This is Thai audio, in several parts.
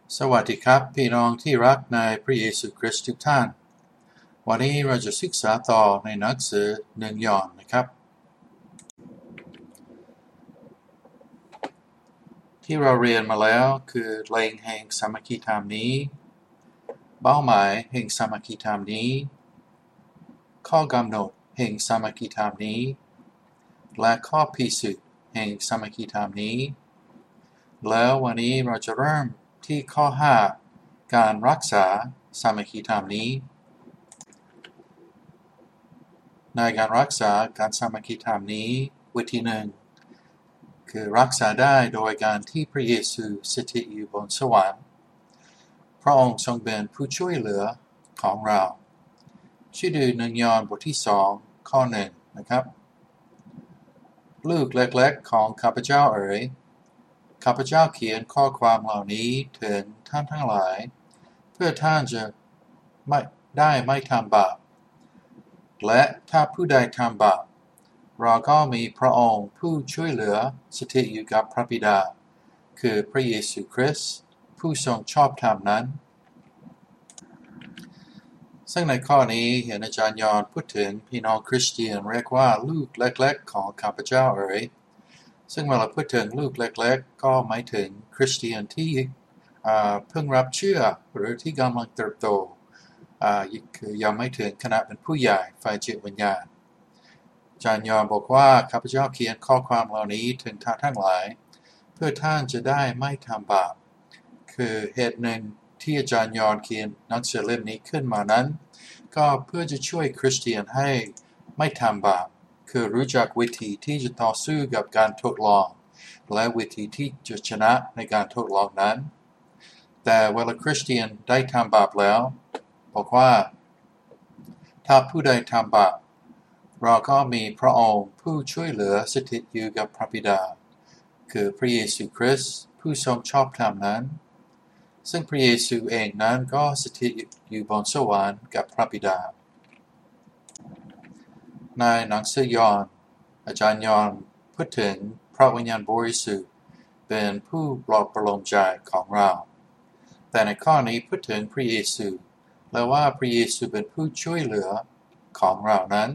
สวัสดีครับพี่น้องที่รักในพระเยซูคริสต์ทุกท่านวันนี้เราจะศึกษาต่อในหนังสือ1 ยอห์นนะครับที่เราเรียนมาแล้วคือแหล่งแห่งสามัคคีธรรมนี้เป้าหมายแห่งสามัคคีธรรมนี้ข้อกำหนดแห่งสามัคคีธรรมนี้และข้อพิสูจน์แห่งสามัคคีธรรมนี้แล้ววันนี้เราจะเริ่มที่ข้อ5การรักษาสามัคคีธรรมนี้ในการรักษาการสามัคคีธรรมนี้วิธีหนึ่งคือรักษาได้โดยการที่พระเยซูสถิตอยู่บนสวรรค์พระองค์ทรงเป็นผู้ช่วยเหลือของเราชื่อดู1 ยอห์นบทที่2ข้อ1นะครับลูกเล็กๆของข้าพเจ้าเอ๋ยข้าพเจ้าเขียนข้อความเหล่านี้ถึงท่านทั้งหลายเพื่อท่านจะไม่ทำบาปและถ้าผู้ใดทำบาปเราก็มีพระองค์ผู้ช่วยเหลือสถิตอยู่กับพระบิดาคือพระเยซูคริสต์ผู้ทรงชอบธรรมนั้นซึ่งในข้อนี้เห็นอาจารย์ยอห์นพูดถึงพี่น้องคริสเตียนเรียกว่าลูกเล็กๆของข้าพเจ้าเอ๋ยซึ่งเวลาพูดถึงลูกเล็กๆก็หมายถึงคริสเตียนที่เพิ่งรับเชื่อหรือที่กำลังเติบโตคือยังไม่ถึงขนาดเป็นผู้ใหญ่ฝ่ายจิตวิญญาณอาจารย์ยอห์นบอกว่าข้าพเจ้าเขียนข้อความเหล่านี้ถึงท่านทั้งหลายเพื่อท่านจะได้ไม่ทำบาปคือเหตุหนึ่งที่อาจารย์ยอห์นเขียนหนังสือเล่มนี้ขึ้นมานั้นก็เพื่อจะช่วยคริสเตียนให้ไม่ทำบาปคือรู้จักวิธีที่จะต่อสู้กับการทดลองและวิธีที่จะชนะในการทดลองนั้นแต่เวลาคริสเตียนได้ทำบาปแล้วบอกว่าถ้าผู้ใดทำบาปเราก็มีพระองค์ผู้ช่วยเหลือสถิตอยู่กับพระบิดาคือพระเยซูคริสต์ผู้ทรงชอบธรรมนั้นซึ่งพระเยซูเองนั้นก็สถิตอยู่บนสวรรค์กับพระบิดาในหนังสือยอห์นอาจารย์ยอห์นพูดถึงพระวิญญาณบริสุทธิ์เป็นผู้ปลอบประโลมใจของเราแต่ในข้อนี้พูดถึงพระเยซูและว่าพระเยซูเป็นผู้ช่วยเหลือของเรานั้น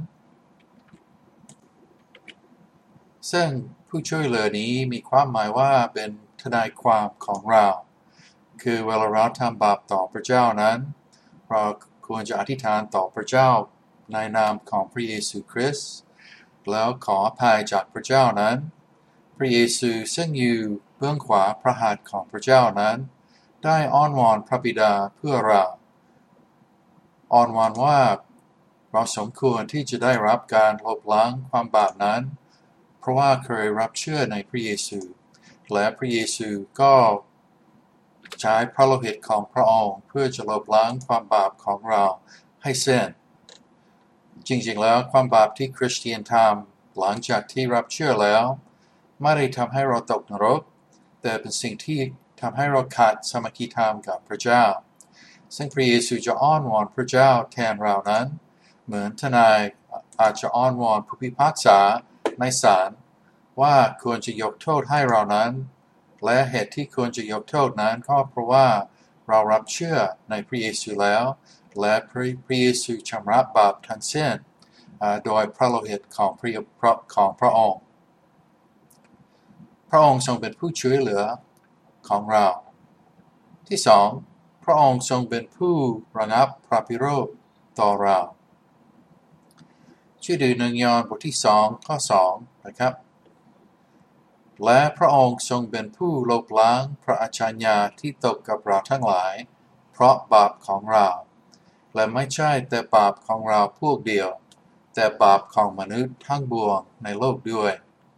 ซึ่งผู้ช่วยเหลือนี้มีความหมายว่าเป็นทนายความของเราคือเวลาเราทำบาปต่อพระเจ้านั้นเราควรจะอธิษฐานต่อพระเจ้าในนามของพระเยซูคริสต์แล้วขออภัยจากพระเจ้านั้นพระเยซูซึ่งอยู่เบื้องขวาพระหัตถ์ของพระเจ้านั้นได้อ้อนวอนพระบิดาเพื่อเราอ้อนวอนว่าเราสมควรที่จะได้รับการลบล้างความบาปนั้นเพราะว่าเคยรับเชื่อในพระเยซูและพระเยซูก็ใช้พระโลหิตของพระองค์เพื่อจะลบล้างความบาปของเราให้สิ้นจริงๆแล้วความบาปที่คริสเตียนทำหลังจากที่รับเชื่อแล้วไม่ได้ทำให้เราตกนรกแต่เป็นสิ่งที่ทำให้เราขาดสามัคคีธรรมกับพระเจ้าซึ่งพระเยซูจะอ้อนวอนพระเจ้าแทนเรานั้นเหมือนทนายอาจจะอ้อนวอนผู้พิพากษาในศาลว่าควรจะยกโทษให้เรานั้นและเหตุที่ควรจะยกโทษนั้นก็เพราะว่าเรารับเชื่อในพระเยซูแล้วและพระเยซูชำระบาปทั้งสิ้นโดยพระโลหิตของพระองค์พระองค์ทรงเป็นผู้ช่วยเหลือของเราที่สองพระองค์ทรงเป็นผู้ระงับพระพิโรธต่อเราชื่อดู1 ยอห์นบทที่2ข้อ2นะครับและพระองค์ทรงเป็นผู้ลบล้างพระอาชญาที่ตกกับเราทั้งหลายเพราะบาปของเราและไม่ใช่แต่บาปของเราพวกเดียวแต่บาปของมนุษย์ทั้งปวงในโลกด้วย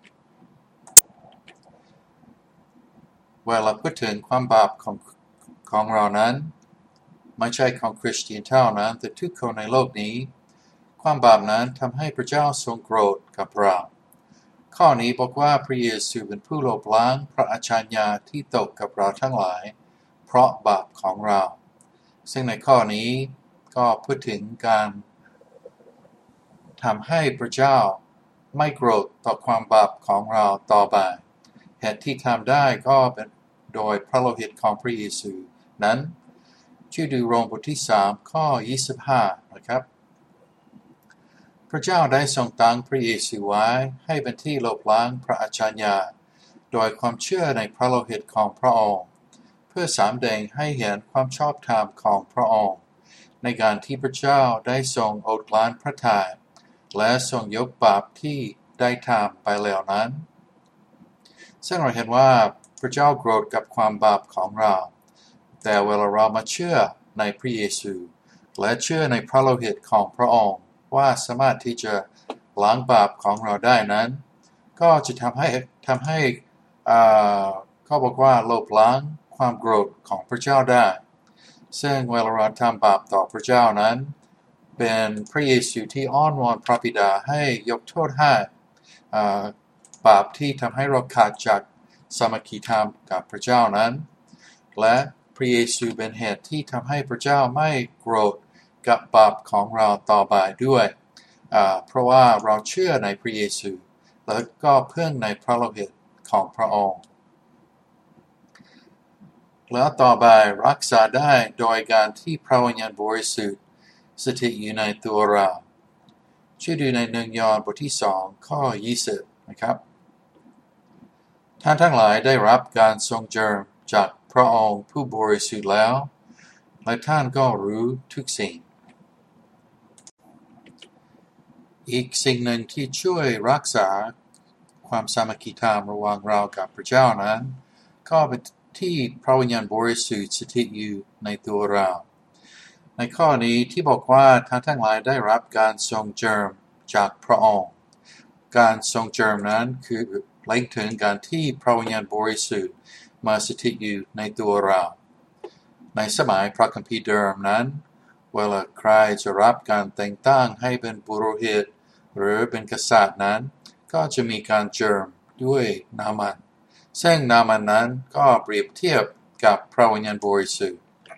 เวลาพูดถึงความบาปของเรานั้นไม่ใช่ของคริสเตียนเท่านั้นแต่ทุกคนในโลกนี้ความบาปนั้นทำให้พระเจ้าทรงโกรธกับเราข้อนี้บอกว่าพระเยซูเป็นผู้ลบล้างพระอาชญาที่ตกกับเราทั้งหลายเพราะบาปของเราซึ่งในข้อนี้ก็พูดถึงการทำให้พระเจ้าไม่โกรธต่อความบาปของเราต่อไปเหตุที่ทำได้ก็เป็นโดยพระโลหิตของพระเยซูนั้นชื่อดูโรมบทที่3ข้อ25นะครับพระเจ้าได้ทรงตั้งพระเยซูไว้ให้เป็นที่ลบล้างพระอาชญาโดยความเชื่อในพระโลหิตของพระองค์เพื่อสำแดงให้เห็นความชอบธรรมของพระองค์ในการที่พระเจ้าได้ทรงอดกลั้นพระทัยและทรงยกบาปที่ได้ทำไปแล้วนั้นซึ่งเราเห็นว่าพระเจ้าโกรธกับความบาปของเราแต่เวลาเรามาเชื่อในพระเยซูและเชื่อในพระโลหิตของพระองค์ว่าสามารถที่จะล้างบาปของเราได้นั้นก็จะทำให้เขาบอกว่าลบล้างความโกรธของพระเจ้าได้ซึ่งเวลาเราทำบาปต่อพระเจ้านั้นเป็นพระเยซูที่อ้อนวอนพระบิดาให้ยกโทษให้บาปที่ทำให้เราขาดจากสามัคคีธรรมกับพระเจ้านั้นและพระเยซูเป็นเหตุที่ทำให้พระเจ้าไม่โกรธกับบาปของเราต่อไปด้วยเพราะว่าเราเชื่อในพระเยซูและก็เพิ่งในพระโลหิตของพระองค์แล้วต่อไปรักษาได้โดยการที่พระวิญญาณบริสุทธิ์สถิตอยู่ในตัวเราช่วยดูใน1 ยอห์นบทที่2ข้อ20นะครับท่านทั้งหลายได้รับการทรงเจิมจากพระองค์ผู้บริสุทธิ์แล้วและท่านก็รู้ทุกสิ่งอีกสิ่งหนึ่งที่ช่วยรักษาความสามัคคีธรรมระหว่างเรากับพระเจ้านั้นก็เป็นที่พระวิญญาณบริสุทธิ์สถิตอยู่ในตัวเราในข้อนี้ที่บอกว่าท่านทั้งหลายได้รับการทรงเจิมจากพระองค์การทรงเจิมนั้นคือหมายถึงการที่พระวิญญาณบริสุทธิ์มาสถิตอยู่ในตัวเราในสมัยพระคัมภีร์เดิมนั้นเวลาใครจะรับการแต่งตั้งให้เป็นปุโรหิตหรือเป็นกษัตริย์นั้นก็จะมีการเจิมด้วยน้ำมันซึ่งน้ำมันนั้นก็เปรียบเทียบกับพระวิญญาณบริสุทธิ์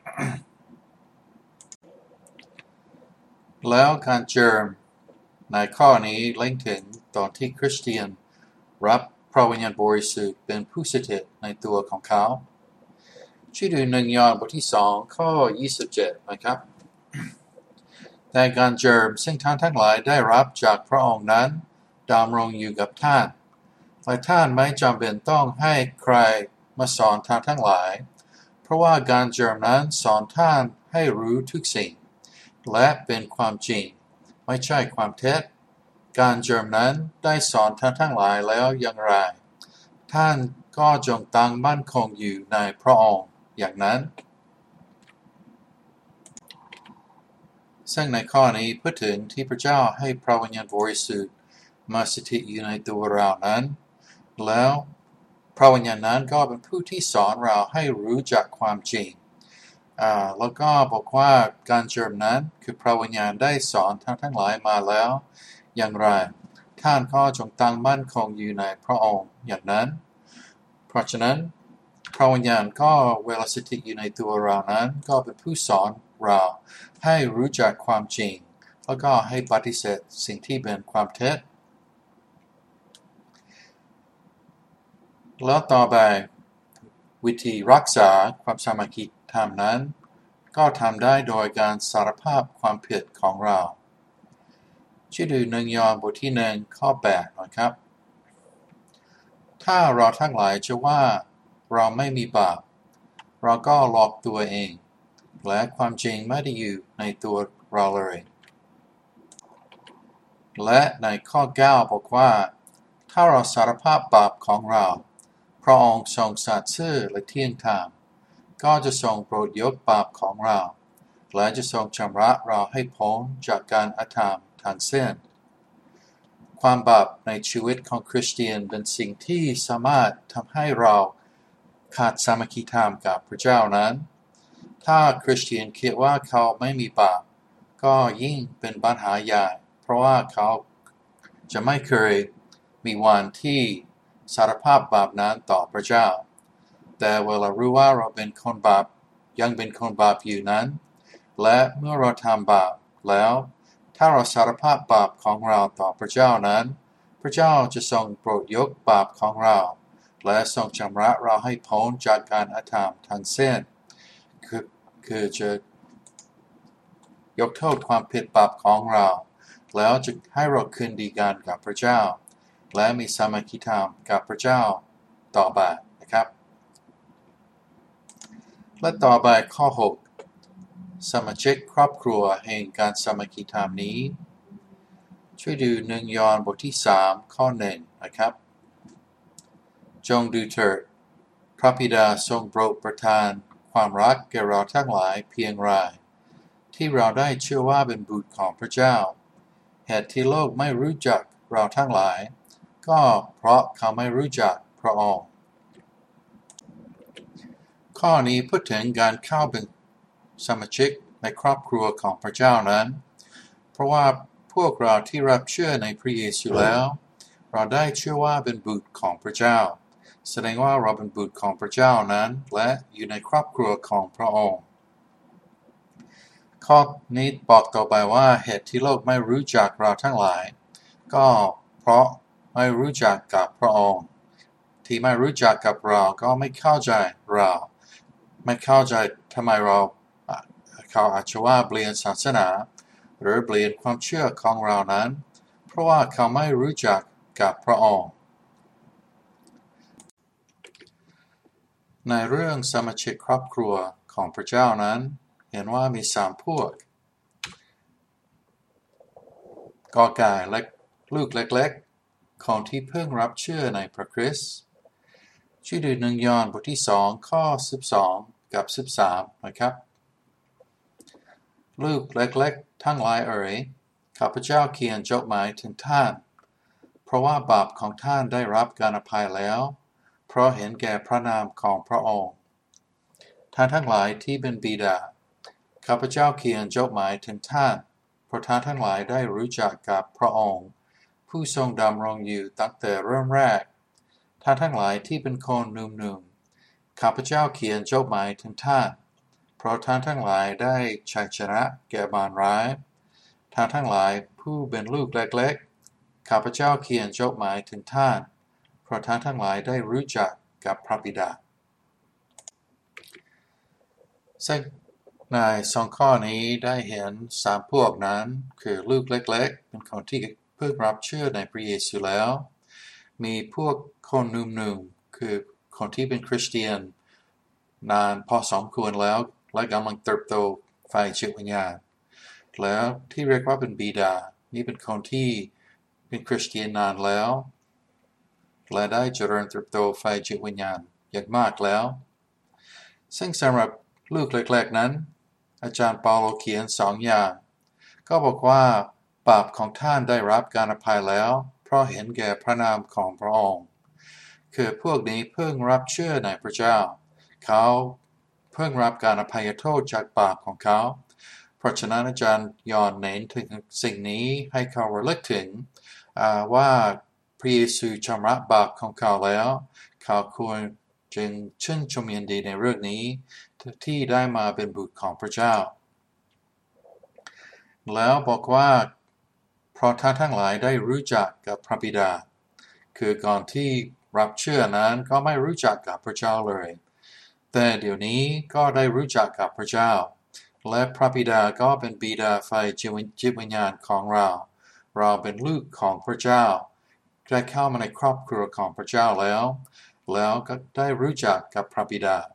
แล้วการเจิมในข้อนี้เล่งถึงตอนที่คริสเตียนรับพระวิญญาณบริสุทธิ์เป็นผู้สถิตในตัวของเขาชื่อดู1 ยอห์นบทที่2ข้อ27นะครับแต่การเจิมซึ่งท่านทั้งหลายได้รับจากพระองค์นั้นดำรงอยู่กับท่านและท่านไม่จำเป็นต้องให้ใครมาสอนท่านทั้งหลายเพราะว่าการเจิมนั้นสอนท่านให้รู้ทุกสิ่งและเป็นความจริงไม่ใช่ความเท็จการเจิมนั้นได้สอนท่านทั้งหลายแล้วอย่างไรท่านก็จงตั้งมั่นคงอยู่ในพระองค์อย่างนั้นซึ่งในข้อนี้พูดถึงที่พระเจ้าให้พระวิญญาณบริสุทธิ์มาสถิตอยู่ในตัวเรานั้นแล้วพระวิญญาณนั้นก็เป็นผู้ที่สอนเราให้รู้จักความจริงแล้วก็บอกว่าการเจิมนั้นคือพระวิญญาณได้สอนท่านทั้งหลายมาแล้วอย่างไรท่านก็จงตั้งมั่นคงอยู่ในพระองค์อย่างนั้นเพราะฉะนั้นพระวิญญาณก็เวลาสถิตอยู่ในตัวเรานั้นก็เป็นผู้สอนเราให้รู้จักความจริงแล้วก็ให้ปฏิเสธสิ่งที่เป็นความเท็จแล้วต่อไปวิธีรักษาความสามัคคีธรรมนั้นก็ทำได้โดยการสารภาพความผิดของเราชื่อดู1 ยอห์นบทที่1ข้อ8นะครับถ้าเราทั้งหลายจะว่าเราไม่มีบาปเราก็หลอกตัวเองและความจริงไม่ได้อยู่ในตัวเราเลยและในข้อ9บอกว่าถ้าเราสารภาพบาปของเราพระองค์ทรงสัตย์ซื่อและเที่ยงธรรมก็จะทรงโปรดยกบาปของเราและจะทรงชำระเราให้พ้นจากการอธรรมทั้งสิ้นความบาปในชีวิตของคริสเตียนเป็นสิ่งที่สามารถทำให้เราขาดสามัคคีธรรมกับพระเจ้านั้นถ้าคริสเตียนคิดว่าเขาไม่มีบาปก็ยิ่งเป็นปัญหาใหญ่เพราะว่าเขาจะไม่เคยมีวันที่สารภาพบาปนั้นต่อพระเจ้าแต่เวลารู้ว่าเราเป็นคนบาปยังเป็นคนบาปอยู่นั้นและเมื่อเราทำบาปแล้วถ้าเราสารภาพบาปของเราต่อพระเจ้านั้นพระเจ้าจะทรงโปรดยกบาปของเราและทรงชำระเราให้พ้นจากการอธรรมทั้งสิ้นคือคือจะยกโทษความผิดบาปของเราแล้วจะให้เราคืนดีกันกับพระเจ้าและมีสามัคคีธรรมกับพระเจ้าต่อไปนะครับและต่อไปข้อ 6 สมาชิกครอบครัวแห่งการสามัคคีธรรมนี้ช่วยดู1 ยอห์นบทที่ 3 ข้อ 1 นะครับจงดูเถิดพระบิดาทรงโปรดประทานความรักแก่เราทั้งหลายเพียงไรที่เราได้เชื่อว่าเป็นบุตรของพระเจ้าเหตุที่โลกไม่รู้จักเราทั้งหลายก็เพราะเขาไม่รู้จักพระองค์ข้อนี้พูดถึงการเข้าเป็นสมาชิกในครอบครัวของพระเจ้านั้นเพราะว่าพวกเราที่รับเชื่อในพระเยซูแล้วเราได้เชื่อว่าเป็นบุตรของพระเจ้าแสดงว่าเราเป็นบุตรของพระเจ้านั้นและอยู่ในครอบครัวของพระองค์ข้อนี้บอกต่อไปว่าเหตุที่โลกไม่รู้จักเราทั้งหลายก็เพราะไม่รู้จักกับพระองค์ที่ไม่รู้จักกับเราก็ไม่เข้าใจเราไม่เข้าใจทำไมเขาอาจจะว่าเปลี่ยนศาสนาหรือเปลี่ยนความเชื่อของเรานั้นเพราะว่าเขาไม่รู้จักกับพระองค์ในเรื่องสมาชิกครอบครัวของพระเจ้านั้นเห็นว่ามี3 พวกกอไก่และลูกเล็กๆของที่เพิ่งรับเชื่อในพระคริสต์ช่วยดู1 ยอห์นบทที่ 2 ข้อ 12 กับ 13 นะครับลูกเล็กๆทั้งหลายเอ๋ยข้าพเจ้าเขียนจดหมายถึงท่านเพราะว่าบาปของท่านได้รับการอภัยแล้วเพราะเห็นแก่พระนามของพระองค์ท่านทั้งหลายที่เป็นบิดาข้าพเจ้าเขียนจดหมายถึงท่านเพราะท่านทั้งหลายได้รู้จักกับพระองค์ผู้ทรงดำรงอยู่ตั้งแต่เริ่มแรกท่านทั้งหลายที่เป็นคนหนุ่มๆข้าพเจ้าเขียนจดหมายถึงท่านเพราะท่านทั้งหลายได้ชัยชนะแก่มารร้ายท่านทั้งหลายผู้เป็นลูกเล็กๆข้าพเจ้าเขียนจดหมายถึงท่านเพราะท่านทั้งหลายได้รู้จักกับพระบิดาซึ่งใน2 ข้อนี้ได้เห็น3 พวกนั้นคือลูกเล็กๆเป็นคนที่เพิ่งรับเชื่อในพระเยซูแล้วมีพวกคนหนุ่มๆคือคนที่เป็นคริสเตียนนานพอสมควรแล้วและกำลังเติบโตฝ่ายจิตวิญญาณแล้วที่เรียกว่าเป็นบิดานี่เป็นคนที่เป็นคริสเตียนนานแล้วและได้เจริญเติบโตฝ่ายจิตวิญญาณอย่างมากแล้วซึ่งสำหรับลูกเล็กๆนั้นอาจารย์เปาโลเขียน2 อย่างก็บอกว่าบาปของท่านได้รับการอภัยแล้วเพราะเห็นแก่พระนามของพระองค์คือพวกนี้เพิ่งรับเชื่อในพระเจ้าเขาเพิ่งรับการอภัยโทษจากบาปของเขาเพราะฉะนั้นอาจารย์ยอห์นเน้นถึงสิ่งนี้ให้เขาระลึกถึงว่าพระเยซูชำระบาปของเขาแล้วเขาควรจึงชื่นชมยินดีในเรื่องนี้ที่ได้มาเป็นบุตรของพระเจ้าแล้วบอกว่าเพราะท่านทั้งหลายได้รู้จักกับพระบิดาคือก่อนที่รับเชื่อนั้นก็ไม่รู้จักกับพระเจ้าเลยแต่เดี๋ยวนี้ก็ได้รู้จักกับพระเจ้าและพระบิดาก็เป็นบิดาฝ่ายจิตวิญญาณของเราเป็นลูกของพระเจ้าได้เข้ามาในครอบครัวของพระเจ้าแล้วก็ได้รู้จักกับพระบิดา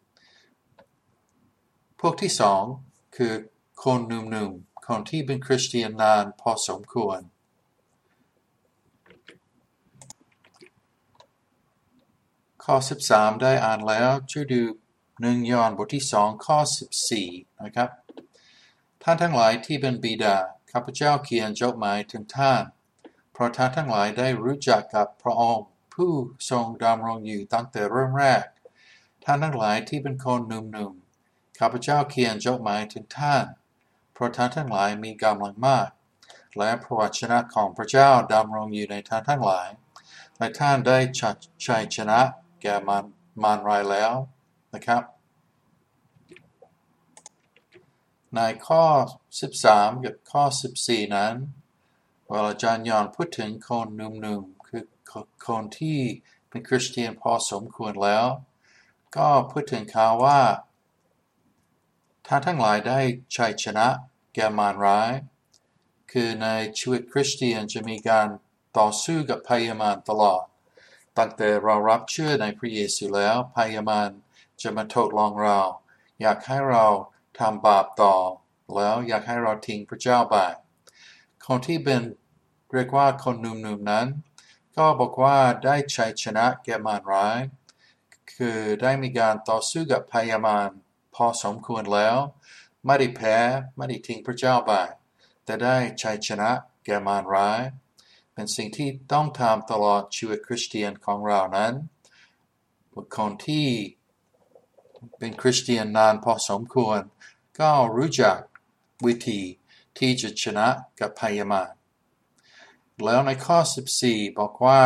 พวกที่2คือคนหนุ่มๆคนที่เป็นคริสเตียนนานพอสมควรข้อ 13 ได้อ่านแล้วช่วยดู1 ยอห์นบทที่ 2 ข้อ 14 นะครับท่านทั้งหลายที่เป็นบิดาข้าพเจ้าเขียนจดหมายถึงท่านเพราะท่านทั้งหลายได้รู้จักกับพระองค์ผู้ทรงดำรงอยู่ตั้งแต่เริ่มแรกท่านทั้งหลายที่เป็นคนหนุ่มๆข้าพเจ้าเขียนจดหมายถึงท่านเพราะท่านทั้งหลายมีกำลังมากและพระวจนะของพระเจ้าดำรงอยู่ในท่านทั้งหลายและท่านได้ชัยชนะแก่มารร้ายแล้วนะครับในข้อ 13 กับข้อ 14 นั้นเวลาอาจารย์ยอห์นพูดถึงคนหนุ่มๆคือคนที่เป็นคริสเตียนพอสมควรแล้วก็พูดถึงเขาว่าท่านทั้งหลายได้ชัยชนะแก่มารร้ายคือในชีวิตคริสเตียนจะมีการต่อสู้กับภัยมารตลอดตั้งแต่เรารับเชื่อในพระเยซูแล้วภัยมารจะมาทดลองเราอยากให้เราทำบาปต่อแล้วอยากให้เราทิ้งพระเจ้าไปคนที่เป็นเรียกว่าคนหนุ่มๆนั้นก็บอกว่าได้ชัยชนะแก่มารร้ายคือได้มีการต่อสู้กับภัยมารพอสมควรแล้วไม่ได้แพ้ไม่ได้ทิ้งพระเจ้าไปแต่ได้ชัยชนะแก่มารร้ายเป็นสิ่งที่ต้องทำตลอดชีวิตคริสเตียนของเรานั้นบุคคลที่เป็นคริสเตียนนานพอสมควรก็รู้จักวิธีที่จะชนะกับภัยมารแล้วในข้อ14บอกว่า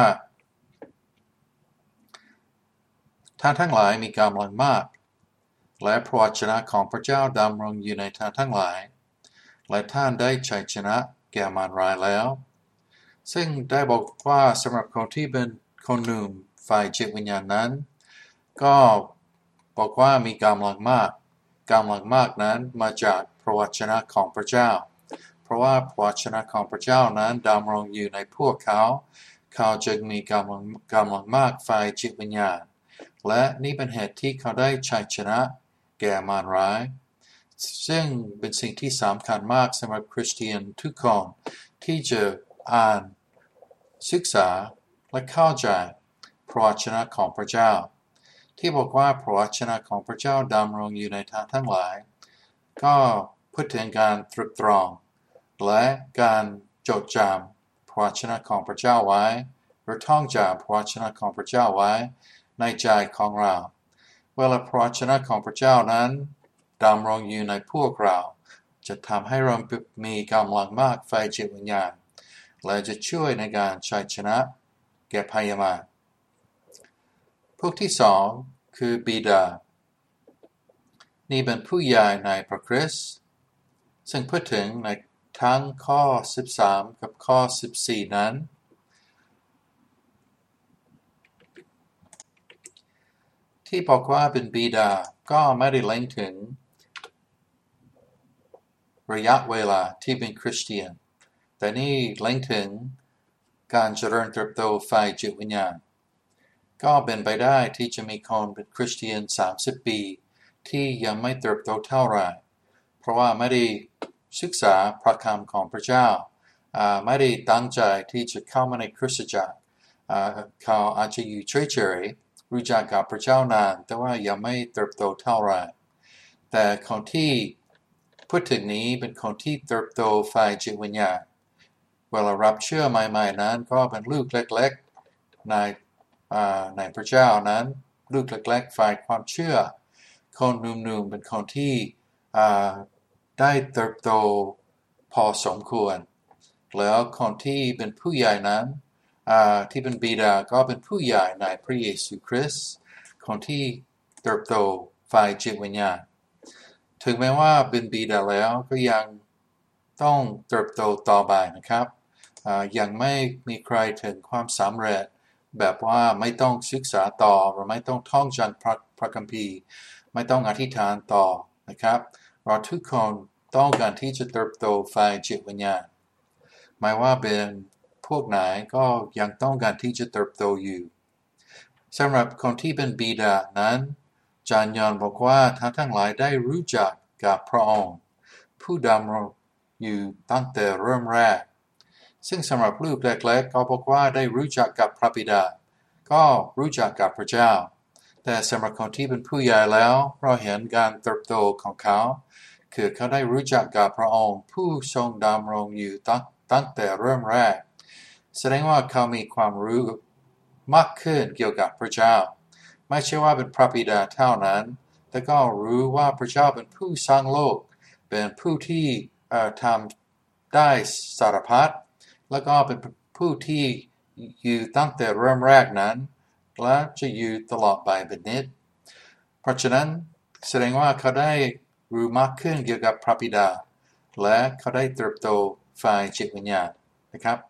ท่านทั้งหลายมีกำลังมากและพระวจนะของพระเจ้าดำรงอยู่ในท่านทั้งหลายและท่านได้ชัยชนะแก่มารร้ายแล้วซึ่งได้บอกว่าสำหรับคนที่เป็นคนหนุ่มฝ่ายจิตวิญญาณนั้นก็บอกว่ามีกำลังมากนั้นมาจากพระวจนะของพระเจ้าเพราะว่าพระวจนะของพระเจ้านั้นดำรงอยู่ในพวกเขาจึงมีกำลังมากฝ่ายจิตวิญญาณและนี่เป็นเหตุที่เขาได้ชัยชนะแก่มารร้ายซึ่งเป็นสิ่งที่สำคัญมากสำหรับคริสเตียนทุกคนที่จะอ่านศึกษาและเข้าใจพระวจนะของพระเจ้าที่บอกว่าพระวจนะของพระเจ้าดำรงอยู่ในท่านทั้งหลายก็พูดถึงการตรึกตรองและการจดจำพระวจนะของพระเจ้าไว้หรือท่องจำพระวจนะของพระเจ้าไว้ในใจของเราเวลาพระวจนะของพระเจ้านั้นดำรงอยู่ในพวกเราจะทำให้เรามีกำลังมากฝ่ายจิตวิญญาณและจะช่วยในการชัยชนะแก่ภัยมารพวกที่สองคือบิดานี่เป็นผู้ใหญ่ในพระคริสต์ซึ่งพูดถึงในทั้งข้อ13กับข้อ14นั้นที่บอกว่าเป็นบิดาก็ไม่ได้เล็งถึงระยะเวลาที่เป็นคริสเตียนแต่นี่เล็งถึงการเจริญเติบโตฝ่ายจิตวิญญาณก็เป็นไปได้ที่จะมีคนเป็นคริสเตียน30 ปีที่ยังไม่เติบโตเท่าไหร่เพราะว่าไม่ได้ศึกษาพระคำของพระเจ้าไม่ได้ตั้งใจที่จะเข้ามาในคริสตจักรเขาอาจจะอยู่เฉยๆรู้จักกับพระเจ้านานแต่ว่ายังไม่เติบโตเท่าไหร่แต่คนที่พูดถึงนี้เป็นคนที่เติบโตฝ่ายจิตวิญญาณเวลารับเชื่อใหม่ๆนั้นก็เป็นลูกเล็กๆในพระเจ้านั้นลูกเล็กๆฝ่ายความเชื่อคนหนุ่มๆเป็นคนที่ได้เติบโตพอสมควรแล้วคนที่เป็นผู้ใหญ่นั้นที่เป็นบิดาก็เป็นผู้ใหญ่ในพระเยซูคริสต์คนที่เติบโตฝ่ายจิตวิญญาณถึงแม้ว่าเป็นบิดาแล้วก็ยังต้องเติบโตต่อไปนะครับยังไม่มีใครถึงความสำเร็จแบบว่าไม่ต้องศึกษาต่อหรือไม่ต้องท่องจำพระคัมภีร์ไม่ต้องอธิษฐานต่อนะครับเราทุกคนต้องการที่จะเติบโตฝ่ายจิตวิญญาณไม่ว่าเป็นพวกไหนก็ยังต้องการที่จะเติบโตอยู่สำหรับคนที่เป็นบิดานั้นจานยอนบอกว่าท่านทั้งหลายได้รู้จักกับพระองค์ผู้ดำรงอยู่ตั้งแต่เริ่มแรกซึ่งสำหรับลูกเล็กๆก็บอกว่าได้รู้จักกับพระบิดาก็รู้จักกับพระเจ้าแต่สำหรับคนที่เป็นผู้ใหญ่แล้วเราเห็นการเติบโตของเขาคือเขาได้รู้จักกับพระองค์ผู้ทรงดำรงอยู่ตั้งแต่เริ่มแรกแสดงว่าเขามีความรู้มากขึ้นเกี่ยวกับพระเจ้าไม่ใช่ว่าเป็นพระบิดาเท่านั้นแต่ก็รู้ว่าพระเจ้าเป็นผู้สร้างโลกเป็นผู้ที่ทำได้สารพัดแล้วก็เป็นผู้ที่อยู่ตั้งแต่เริ่มแรกนั้นและจะอยู่ตลอดไปเป็นนิจเพราะฉะนั้นแสดงว่าเขาได้รู้มากขึ้นเกี่ยวกับพระบิดาและเขาได้เติบโตฝ่ายจิตวิญญาณนะครับ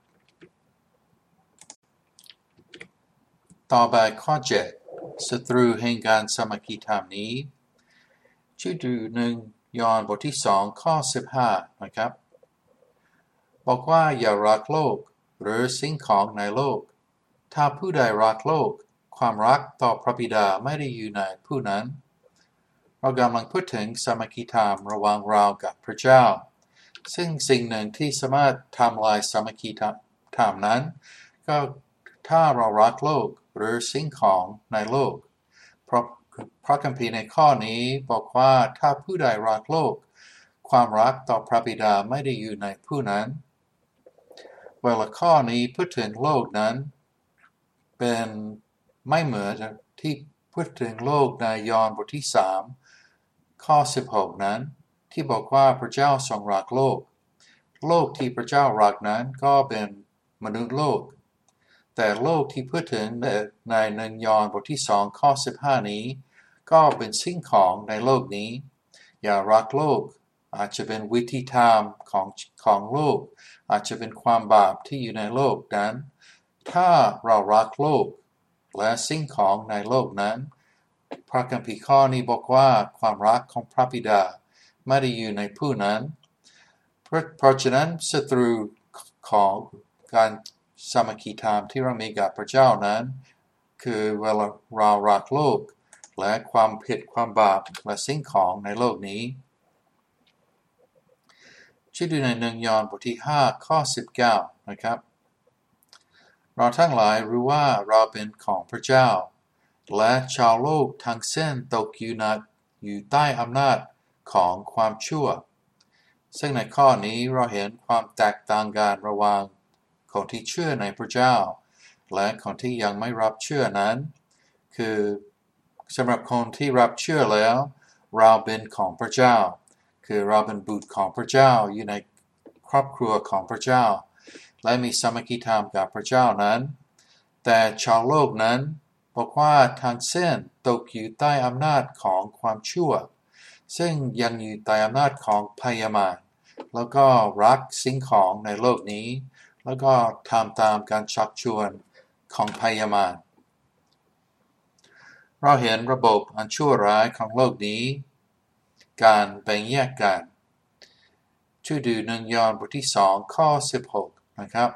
ต่อไปข้อ7ศัตรูแห่งการสามัคคีธรรมนี้ชื่อดูหนึ่งยอห์นบทที่2ข้อ15นะครับบอกว่าอย่ารักโลกหรือสิ่งของในโลกถ้าผู้ใดรักโลกความรักต่อพระบิดาไม่ได้อยู่ในผู้นั้นเรากำลังพูดถึงสามัคคีธรรมระหว่างเรากับพระเจ้าซึ่งสิ่งหนึ่งที่สามารถทำลายสามัคคีธรรมนั้นก็ถ้าเรารักโลกหรือสิ่งของในโลกเพราะพระคัมภีร์ในข้อนี้บอกว่าถ้าผู้ใดรักโลกความรักต่อพระบิดาไม่ได้อยู่ในผู้นั้นเวลาข้อนี้พูดถึงโลกนั้นเป็นไม่เหมือนที่พูดถึงโลกในยอห์นบทที่3ข้อ16นั้นที่บอกว่าพระเจ้าทรงรักโลกโลกที่พระเจ้ารักนั้นก็เป็นมนุษย์โลกแต่โลกที่พูดถึงใน1ยอห์นบทที่2ข้อ15นี้ก็เป็นสิ่งของในโลกนี้อย่ารักโลกอาจจะเป็นวิธีธรรมของโลกอาจจะเป็นความบาปที่อยู่ในโลกนั้นถ้าเรารักโลกและสิ่งของในโลกนั้นพระคัมภีร์ข้อนี้บอกว่าความรักของพระบิดาไม่ได้อยู่ในผู้นั้นเพราะฉะนั้นศัตรูของการสามัคคีธรรมที่เรามีกับพระเจ้านั้นคือเวลาเรารักโลกและความผิดความบาปและสิ่งของในโลกนี้ช่วยดูใน1ยอห์นบทที่5ข้อ19นะครับเราทั้งหลายรู้ว่าเราเป็นของพระเจ้าและชาวโลกทั้งสิ้นตกอยู่ใต้อำนาจของความชั่วซึ่งในข้อนี้เราเห็นความแตกต่างกันระหว่างคนที่เชื่อในพระเจ้าและคนที่ยังไม่รับเชื่อนั้นคือสำหรับคนที่รับเชื่อแล้วเราเป็นของพระเจ้าคือเราเป็นบุตรของพระเจ้าอยู่ในครอบครัวของพระเจ้าและมีสามัคคีธรรมกับพระเจ้านั้นแต่ชาวโลกนั้นบอกว่าทั้งสิ้นตกอยู่ใต้อำนาจของความชั่วซึ่งยังอยู่ใต้อำนาจของพยามารแล้วก็รักสิ่งของในโลกนี้แล้วก็ทำตามการชักชวนของพยามารเราเห็นระบบอันชั่วร้ายของโลกนี้การแบ่งแยกกันช่วยดู1ยอห์นบทที่2ข้อ16นะครับ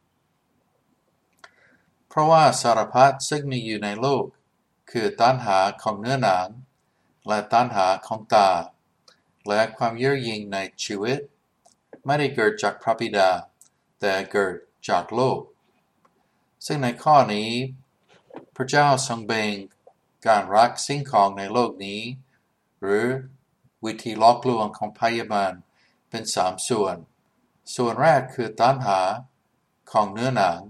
เพราะว่าสารพัดซึ่งมีอยู่ในโลกคือตัณหาของเนื้อหนังและตัณหาของตาและความเย่อหยิ่งในชีวิตไม่ได้เกิดจากพระบิดาแต่เกิดจากโลกซึ่งในข้อนี้พระเจ้าทรงแบ่งการรักสิ่งของในโลกนี้หรือวิธีหลอกลวงของพยามารเป็น3ส่วนแรกคือตัณหาของเนื้อหนัง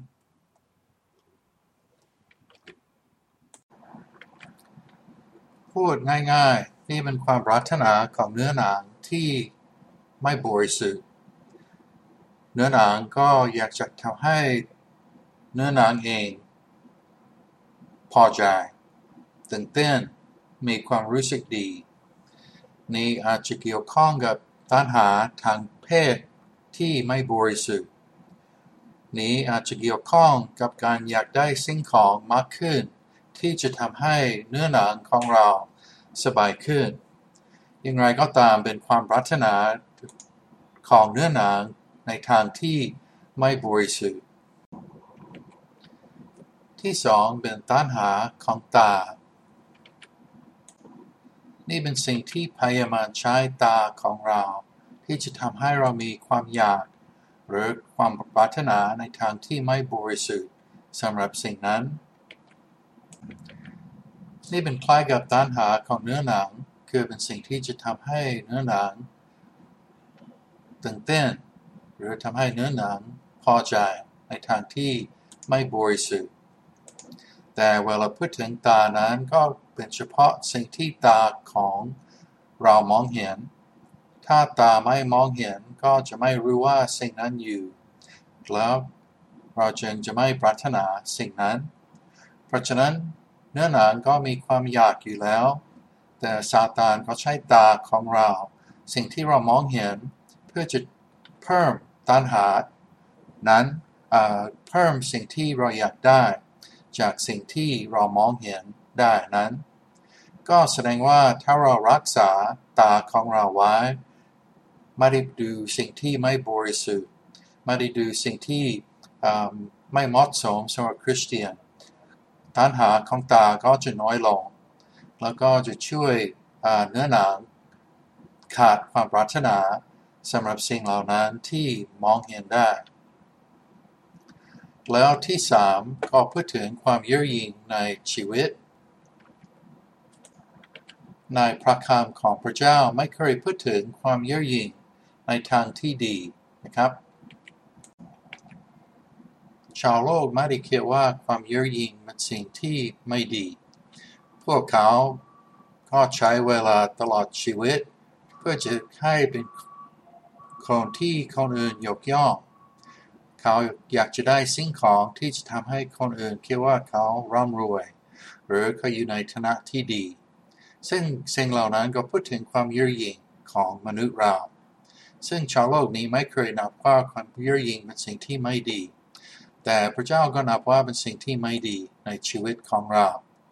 พูดง่ายๆนี่เป็นความปรารถนาของเนื้อหนังที่ไม่บริสุทธิ์เนื้อหนังก็อยากจะทำให้เนื้อหนังเองพอใจตื่นเต้นมีความรู้สึกดีนี่อาจจะเกี่ยวข้องกับตัณหาทางเพศที่ไม่บริสุทธิ์นี้อาจจะเกี่ยวข้องกับการอยากได้สิ่งของมากขึ้นที่จะทำให้เนื้อหนังของเราสบายขึ้นอย่างไรก็ตามเป็นความปรารถนาของเนื้อหนังในทางที่ไม่บริสุทธิ์ที่2เป็นตัณหาของตานี่เป็นสิ่งที่พยายามใช้ตาของเราที่จะทำให้เรามีความอยากหรือความปรารถนาในทางที่ไม่บริสุทธิ์สำหรับสิ่งนั้นนี่เป็นคล้ายกับตัณหาของเนื้อหนังคือเป็นสิ่งที่จะทำให้เนื้อหนังตื่นเต้นหรือทำให้เนื้อหนังพอใจในทางที่ไม่บริสุทธิ์แต่เวลาพูดถึงตานั้นก็เป็นเฉพาะสิ่งที่ตาของเรามองเห็นถ้าตาไม่มองเห็นก็จะไม่รู้ว่าสิ่งนั้นอยู่แล้วเราจึงจะไม่ปรารถนาสิ่งนั้นเพราะฉะนั้นเนื้อหนังก็มีความอยากอยู่แล้วแต่ซาตานก็ใช้ตาของเราสิ่งที่เรามองเห็นเพื่อจะเพิ่มตัณหานั้นเพิ่มสิ่งที่เราอยากได้จากสิ่งที่เรามองเห็นได้นั้นก็แสดงว่าถ้าเรารักษาตาของเราไว้ไม่ได้ดูสิ่งที่ไม่บริสุทธิ์ไม่ได้ดูสิ่งที่ไม่เหมาะสมสำหรับคริสเตียนตัณหาของตาก็จะน้อยลงแล้วก็จะช่วยเนื้อหนังขาดความปรารถนาสำหรับสิ่งเหล่านั้นที่มองเห็นได้แล้วที่3ก็พูดถึงความเย่อหยิ่งในชีวิตในพระคำของพระเจ้าไม่เคยพูดถึงความเย่อหยิ่งในทางที่ดีนะครับชาวโลกไม่ได้คิดว่าความเย่อหยิ่งเป็นสิ่งที่ไม่ดีพวกเขาก็ใช้เวลาตลอดชีวิตเพื่อจะให้เป็นคนที่คนอื่นยกย่องเขาอยากจะได้สิ่งของที่จะทำให้คนอื่นคิดว่าเขาร่ำรวยหรือเขาอยู่ในฐานะที่ดีซึ่งสิ่งเหล่านั้นก็พูดถึงความเย่อหยิ่งของมนุษย์เราซึ่งชาวโลกนี้ไม่เคยนับว่าความเย่อหยิ่งเป็นสิ่งที่ไม่ดีแต่พระเจ้าก็นับว่าเป็นสิ่งที่ไม่ดีในชีวิตของเรา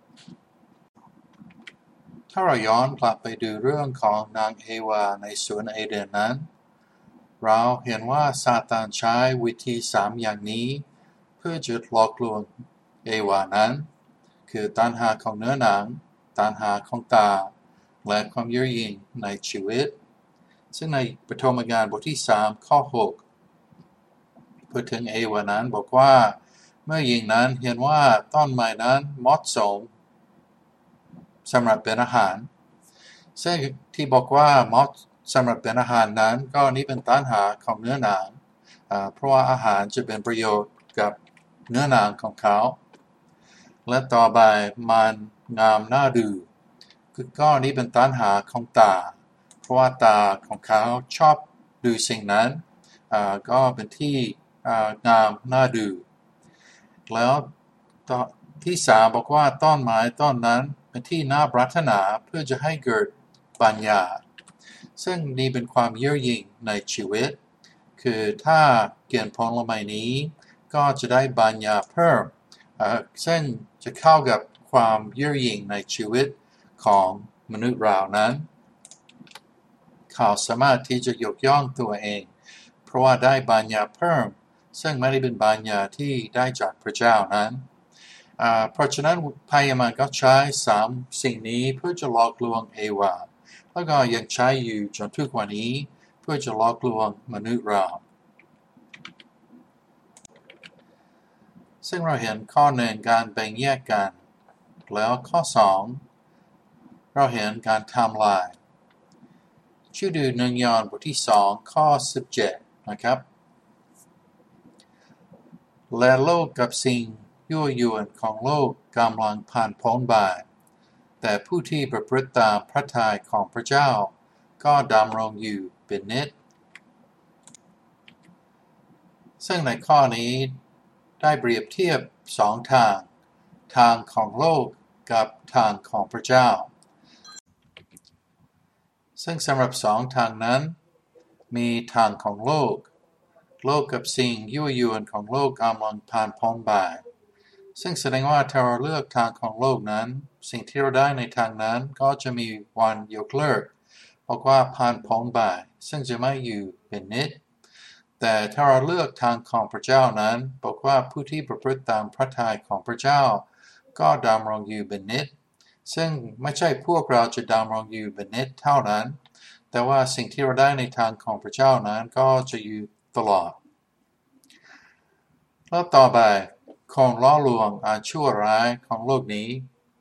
ถ้าเราย้อนกลับไปดูเรื่องของนางเอวาในสวนเอเดนนั้นเราเห็นว่าซาตานใช้วิธี3อย่างนี้เพื่อจะหลอกลวงเอวานั้นคือตัณหาของเนื้อหนังตัณหาของตาและความเย่อหยิ่งในชีวิตซึ่งในปฐมกาลบทที่3ข้อ6พูดถึงเอวานั้นบอกว่าเมื่อหญิงนั้นเห็นว่าต้นไม้นั้นเหมาะสมสำหรับเป็นอาหารซึ่งที่บอกว่าเหมาะสำหรับเป็นอาหารนั้นก็นี่เป็นตัณหาของเนื้อหนังเพราะว่าอาหารจะเป็นประโยชน์กับเนื้อหนังของเขาและต่อไปมันงามน่าดูก็นี่เป็นตัณหาของตาเพราะว่าตาของเขาชอบดูสิ่งนั้นก็เป็นที่งามน่าดูแล้วที่3บอกว่าต้นไม้ต้นนั้นเป็นที่น่าปรารถนาเพื่อจะให้เกิดปัญญาซึ่งนี่เป็นความเย่อหยิ่งในชีวิตคือถ้ากินผลไม้นี้ก็จะได้ปัญญาเพิ่มซึ่งจะเข้ากับความเย่อหยิ่งในชีวิตของมนุษย์เรานั้นเขาสามารถที่จะยกย่องตัวเองเพราะว่าได้ปัญญาเพิ่มซึ่งไม่ได้เป็นปัญญาที่ได้จากพระเจ้านั้นเพราะฉะนั้นพยามารก็ใช้3สิ่งนี้เพื่อจะหลอกลวงเอวาแล้วก็ยังใช้อยู่จนทุกวันนี้เพื่อจะหลอกลวงมนุษย์เราซึ่งเราเห็นข้อ1การแบ่งแยกกันแล้วข้อ2เราเห็นการทำลายชื่อดู1 ยอห์นบทที่2ข้อ17นะครับและโลกกับสิ่งยั่วยวนของโลกกำลังผ่านพ้นไปแต่ผู้ที่ประพฤติตามพระทัยของพระเจ้าก็ดำรงอยู่เป็นนิจซึ่งในข้อนี้ได้เปรียบเทียบ2ทางของโลกกับทางของพระเจ้าซึ่งสำหรับ2ทางนั้นมีทางของโลกกับสิ่งยั่วยวนของโลกกำลังผ่านพ้นไปซึ่งแสดงว่าถ้าเราเลือกทางของโลกนั้นสิ่งที่เราได้ในทางนั้นก็จะมีวันยกเลิกบอกว่าผ่านพ้นไปซึ่งจะไม่อยู่เป็นนิจแต่ถ้าเราเลือกทางของพระเจ้านั้นบอกว่าผู้ที่ประพฤติตามพระทัยของพระเจ้าก็ดำรงอยู่เป็นนิจซึ่งไม่ใช่พวกเราจะดำรงอยู่เป็นนิจเท่านั้นแต่ว่าสิ่งที่เราได้ในทางของพระเจ้านั้นก็จะอยู่ตลอดแล้วต่อไปคนล่อลวงอันชั่วร้ายของโลกนี้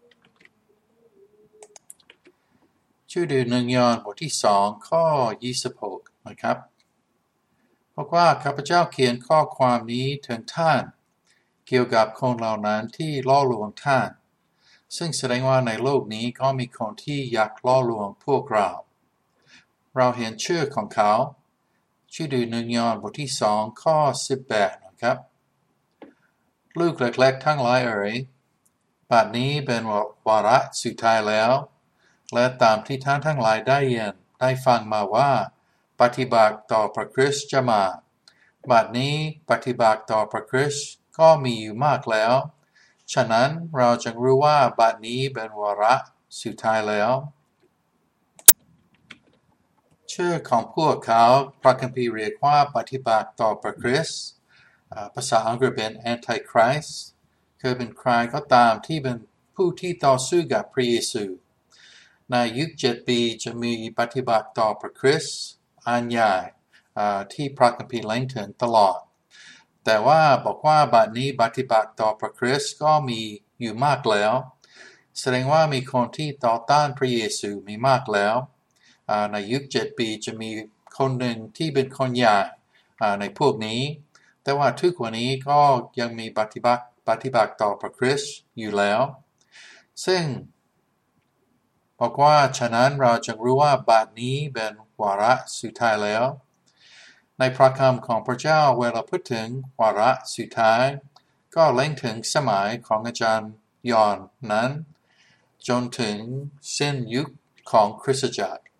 ชื่อดู1 ยอห์นบทที่2ข้อ26นะครับบอกว่าข้าพเจ้าเขียนข้อความนี้ถึงท่านเกี่ยวกับคนเหล่านั้นที่ล่อลวงท่านซึ่งแสดงว่าในโลกนี้ก็มีคนที่อยากล่อลวงพวกเราเห็นชื่อของเขาชื่อดู1 ยอห์นบทที่2ข้อ18นะครับลูกเล็กๆทั้งหลายบัดนี้เป็นวาระสุดท้ายแล้วและตามที่ท่านทั้งหลายได้ฟังมาว่าปฏิบัติต่อพระคริสต์จะมาบัดนี้ปฏิบัติต่อพระคริสต์ก็มีอยู่มากแล้วฉะนั้นเราจึงรู้ว่าบัดนี้เป็นวาระสุดท้ายแล้วชื่อของพวกเขาพระคัมภีร์เรียกว่าปฏิบัติต่อพระคริสต์ภาษาอังกฤษเป็น Antichrist คือเป็นใครก็ตามที่เป็นผู้ที่ต่อสู้กับพระเยซูในยุค7 ปีจะมีปฏิบัติต่อพระคริสต์อันใหญ่ที่พระคัมภีร์เล่นถึงตลอดแต่ว่าบอกว่าบัดนี้ปฏิบัติต่อพระคริสต์ก็มีอยู่มากแล้วแสดงว่ามีคนที่ต่อต้านพระเยซูมีมากแล้วในยุค7 ปีจะมีคนหนึ่งที่เป็นคนใหญ่ในพวกนี้แต่ว่าทุกวันนี้ก็ยังมีปฏิบัติต่อพระคริสต์อยู่แล้วซึ่งบอกว่าฉะนั้นเราจะรู้ว่าบัดนี้เป็นวาระสุดท้ายแล้วในพระคำของพระเจ้าเวลาพูดถึงวาระสุดท้ายก็เล็งถึงสมัยของอาจารย์ยอห์นนั้นจนถึงสิ้นยุคของคริสตจักร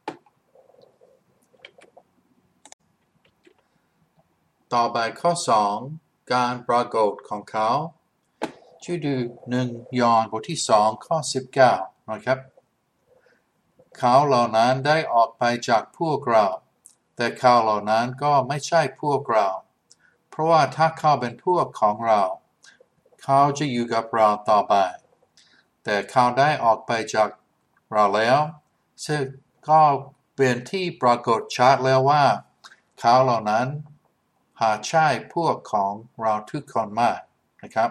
ต่อไปข้อ2การปรากฏของเขาช่วยดู1ยอห์นบทที่2ข้อ19นะครับเขาเหล่านั้นได้ออกไปจากพวกเราแต่เขาเหล่านั้นก็ไม่ใช่พวกเราเพราะว่าถ้าเขาเป็นพวกของเราเขาจะอยู่กับเราต่อไปแต่เขาได้ออกไปจากเราแล้วซึ่งก็เป็นที่ปรากฏชัดแล้วว่าเขาเหล่านั้นหาใช่พวกของเราทุกคนมากนะครับ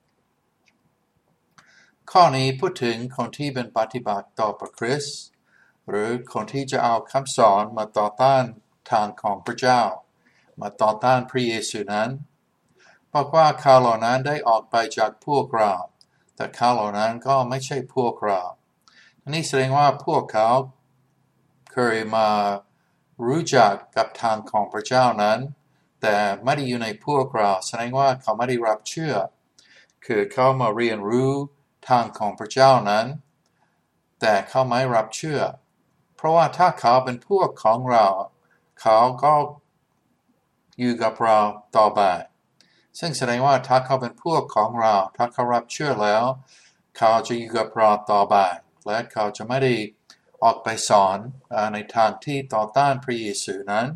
ข้อนี้พูดถึงคนที่เป็นปฏิบัติต่อพระคริสต์หรือคนที่จะเอาคำสอนมาต่อต้านทางของพระเจ้ามาต่อต้านพระเยซูนั้นบอกว่าเขาเหล่านั้นได้ออกไปจากพวกเราแต่เขาเหล่านั้นก็ไม่ใช่พวกเราอันนี้แสดงว่าพวกเขาเคยมารู้จักกับทางของพระเจ้านั้นแต่ไม่ได้อยู่ในพวกเราแสดงว่าเขาไม่ได้รับเชื่อคือเขามาเรียนรู้ทางของพระเจ้านั้นแต่เขาไม่รับเชื่อเพราะว่าถ้าเขาเป็นพวกของเราเขาก็อยู่กับเราต่อไปซึ่งแสดงว่าถ้าเขาเป็นพวกของเราถ้าเขารับเชื่อแล้วเขาจะอยู่กับเราต่อไปและเขาจะไม่ได้ออกไปสอนในทางที่ต่อต้านพระเยซูนั้น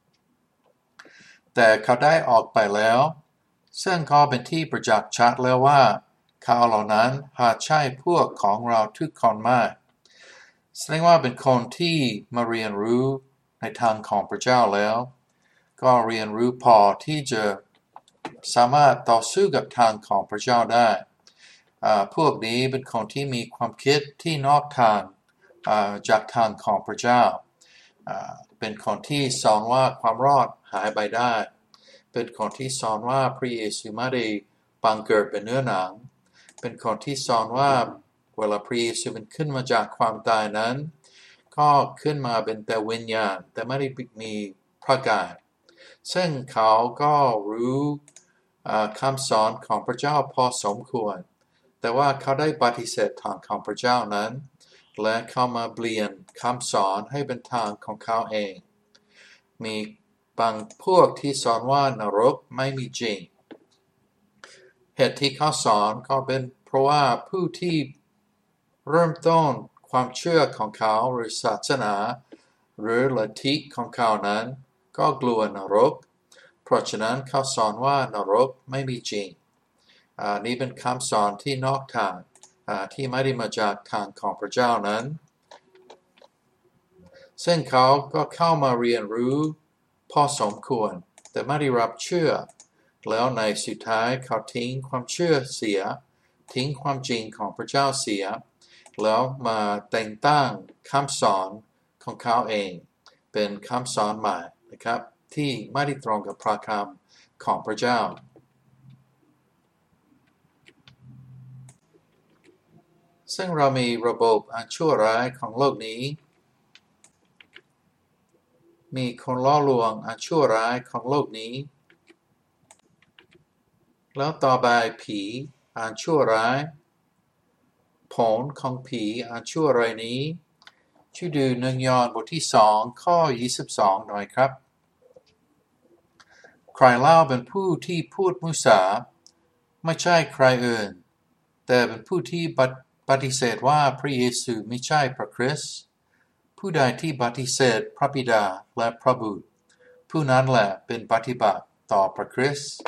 แต่เขาได้ออกไปแล้วซึ่งก็เป็นที่ประจักษ์ชัดแล้วว่าเขาเหล่านั้นหาใช่พวกของเราทุกคนมากแสดงว่าเป็นคนที่มาเรียนรู้ในทางของพระเจ้าแล้วก็เรียนรู้พอที่จะสามารถต่อสู้กับทางของพระเจ้าได้พวกนี้เป็นคนที่มีความคิดที่นอกทางจากทางของพระเจ้าเป็นคนที่สอนว่าความรอดหายไปได้เป็นคนที่สอนว่าพระเยซูไม่ได้บังเกิดเป็นเนื้อหนังเป็นคนที่สอนว่าเวลาพระเยซูเป็นขึ้นมาจากความตายนั้นก็ขึ้นมาเป็นแต่วิญญาณแต่ไม่ได้มีพระกายซึ่งเขาก็รู้คำสอนของพระเจ้าพอสมควรแต่ว่าเขาได้ปฏิเสธทางของพระเจ้านั้นและเข้ามาเปลี่ยนคำสอนให้เป็นทางของเขาเองมีบางพวกที่สอนว่านรกไม่มีจริงเหตุที่เขาสอนก็เป็นเพราะว่าผู้ที่เริ่มต้นความเชื่อของเขาหรือศาสนาหรือลัทธิของเขานั้นก็กลัวนรกเพราะฉะนั้นเขาสอนว่านรกไม่มีจริงนี่เป็นคำสอนที่นอกทางที่ไม่ได้มาจากทางของพระเจ้านั้นซึ่งเขาก็เข้ามาเรียนรู้พอสมควรแต่ไม่ได้รับเชื่อแล้วในสุดท้ายเขาทิ้งความเชื่อเสียทิ้งความจริงของพระเจ้าเสียแล้วมาแต่งตั้งคำสอนของเขาเองเป็นคำสอนใหม่นะครับที่ไม่ได้ตรงกับพระคำของพระเจ้าซึ่งเรามีระบบอันชั่วร้ายของโลกนี้มีคนล่อลวงอันชั่วร้ายของโลกนี้แล้วต่อไปผีอันชั่วร้ายผลของผีอันชั่วร้ายนี้ช่วยดู1ยอห์นบทที่2ข้อ22หน่อยครับใครเล่าเป็นผู้ที่พูดมุสาไม่ใช่ใครอื่นแต่เป็นผู้ที่ปปฏิเสธว่าพระเยซูไม่ใช่พระคริสต์ผู้ใดที่ปฏิเสธพระบิดาและพระบุตรผู้นั้นแหละเป็นปฏิบัติต่อพระคริสต์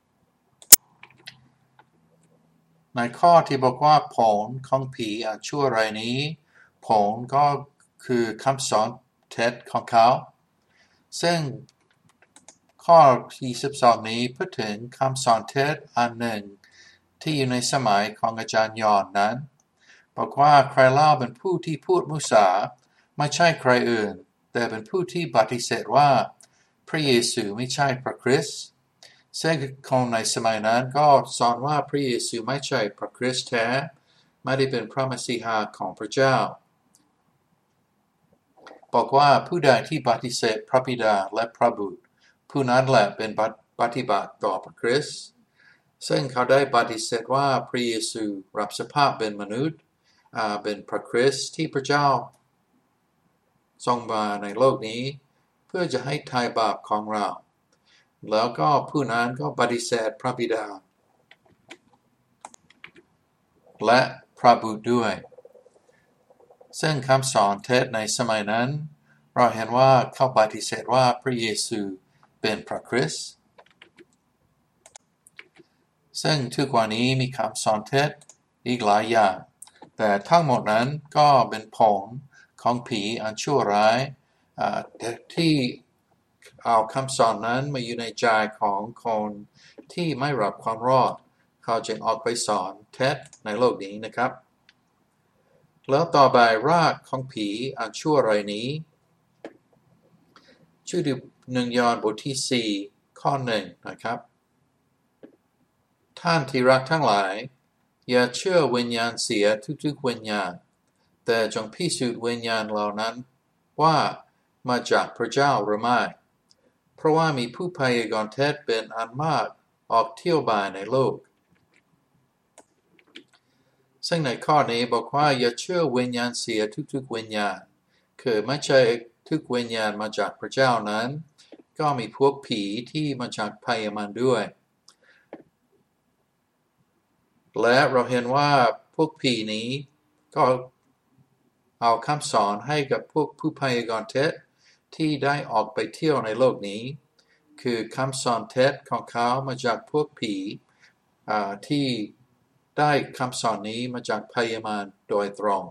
ในข้อที่บอกว่าผลของผีอันชั่วร้ายนี้ผลก็คือคำสอนเท็จของเขาซึ่งข้อที่12นี้พูดถึงคำสอนเท็จอันหนึ่งที่อยู่ในสมัยของอาจารย์ยอห์นนั้นบอกว่าใครเล่าเป็นผู้ที่พูดมุสาไม่ใช่ใครอื่นแต่เป็นผู้ที่ปฏิเสธว่าพระเยซูไม่ใช่พระคริสต์ซึ่งคนในสมัยนั้นก็สอนว่าพระเยซูไม่ใช่พระคริสต์แท้ไม่ได้เป็นพระเมสสิหาของพระเจ้าบอกว่าผู้ใดที่ปฏิเสธพระบิดาและพระบุตรผู้นั้นแหละเป็นปฏิบัติต่อพระคริสต์ซึ่งเขาได้ปฏิเสธว่าพระเยซูรับสภาพเป็นมนุษย์เป็นพระคริสต์ที่พระเจ้าทรงมาในโลกนี้เพื่อจะให้ไถ่บาปของเราแล้วก็ผู้นั้นก็ปฏิเสธพระบิดาและพระบุตรด้วยซึ่งคำสอนเท็จในสมัยนั้นเราเห็นว่าเขาปฏิเสธว่าพระเยซูเป็นพระคริสต์ซึ่งทุกวันนี้มีคำสอนเท็จอีกหลายอย่างแต่ทั้งหมดนั้นก็เป็นผลของผีอันชั่วร้ายที่เอาคำสอนนั้นมาอยู่ในใจของคนที่ไม่รับความรอดเขาจึงออกไปสอนเท็จในโลกนี้นะครับแล้วต่อไปรากของผีอันชั่วร้ายนี้ชื่อดู1 ยอห์นบทที่4ข้อ1นะครับท่านที่รักทั้งหลายอย่าเชื่อวิญญาณเสียทุกๆวิญญาณแต่จงพิสูจน์วิญญาณเหล่านั้นว่ามาจากพระเจ้าหรือไม่เพราะว่ามีผู้พยากรณ์เท็จเป็นอันมากออกเที่ยวบ่ายในโลกซึ่งในข้อนี้บอกว่าอย่าเชื่อวิญญาณเสียทุกๆวิญญาณคือไม่ใช่ทุกวิญญาณมาจากพระเจ้านั้นก็มีพวกผีที่มาจากพยามารด้วยและเราเห็นว่าพวกผีนี้ก็เอาคำสอนให้กับพวกผู้พยากรณ์เท็จที่ได้ออกไปเที่ยวในโลกนี้คือคำสอนเท็จของเขามาจากพวกผีที่ได้คำสอนนี้มาจากพยามารโดยตรง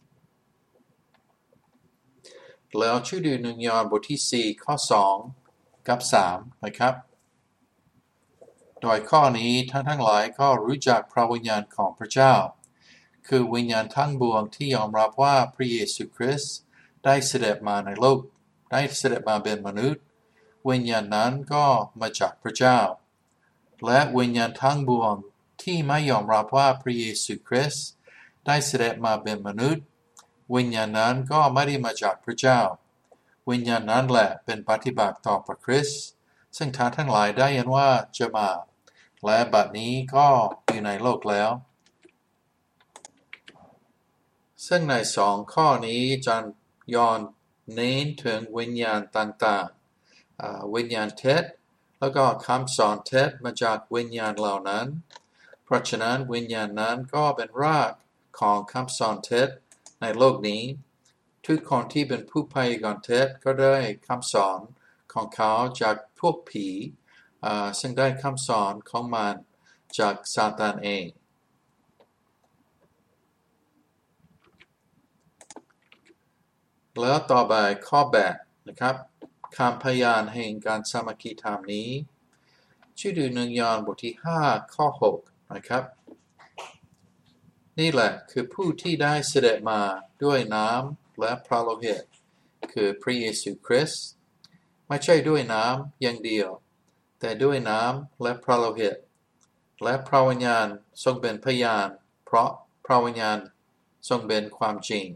แล้วชื่อดู1 ยอห์นบทที่4ข้อ2กับ3นะครับโดยข้อนี้ท่านทั้งหลายก็รู้จักพระวิญญาณของพระเจ้าคือวิญญาณทั้งปวงที่ยอมรับว่าพระเยซูคริสต์ได้เสด็จมาในโลกได้เสด็จมาเป็นมนุษย์วิญญาณนั้นก็มาจากพระเจ้าและวิญญาณทั้งปวงที่ไม่ยอมรับว่าพระเยซูคริสต์ได้เสด็จมาเป็นมนุษย์วิญญาณนั้นก็ไม่ได้มาจากพระเจ้าวิญญาณนั้นแหละเป็นปฏิบัติต่อพระคริสต์ซึ่งท่านทั้งหลายได้ยินว่าจะมาและบัดนี้ก็อยู่ในโลกแล้วซึ่งใน2ข้อนี้อาจารย์ยอห์นเน้นถึงวิญญาณต่างๆวิญญาณเท็จแล้วก็คำสอนเท็จมาจากวิญญาณเหล่านั้นเพราะฉะนั้นวิญญาณนั้นก็เป็นรากของคำสอนเท็จในโลกนี้ทุกคนที่เป็นผู้พยากรณ์เท็จก็ได้คำสอนของเขาจากพวกผีซึ่งได้คำสอนของมันจากซาตานเองแล้วต่อไปข้อ8นะครับคำพยานแห่งการสามัคคีธรรมนี้ชื่อดู1 ยอห์นบทที่5ข้อ6นะครับนี่แหละคือผู้ที่ได้เสด็จมาด้วยน้ำและพระโลหิตคือพระเยซูคริสต์ไม่ใช่ด้วยน้ำอย่างเดียวแต่ด้วยน้ำและพระโลหิตและพระวิญญาณทรงเป็นพยานเพราะพระวิญญาณทรงเป็นความจริง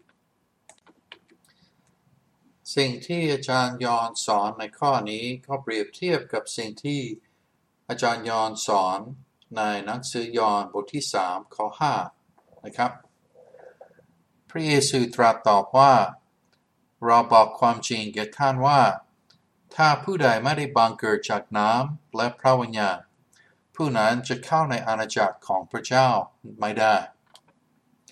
สิ่งที่อาจารย์ยอห์นสอนในข้อนี้ก็เปรียบเทียบกับสิ่งที่อาจารย์ยอห์นสอนในหนังสือยอห์นบทที่3ข้อ5นะครับพระเยซูตรัสตอบว่าเราบอกความจริงแก่ท่านว่าถ้าผู้ใดไม่ได้บังเกิดจากน้ำและพระวิญญาณผู้นั้นจะเข้าในอาณาจักรของพระเจ้าไม่ได้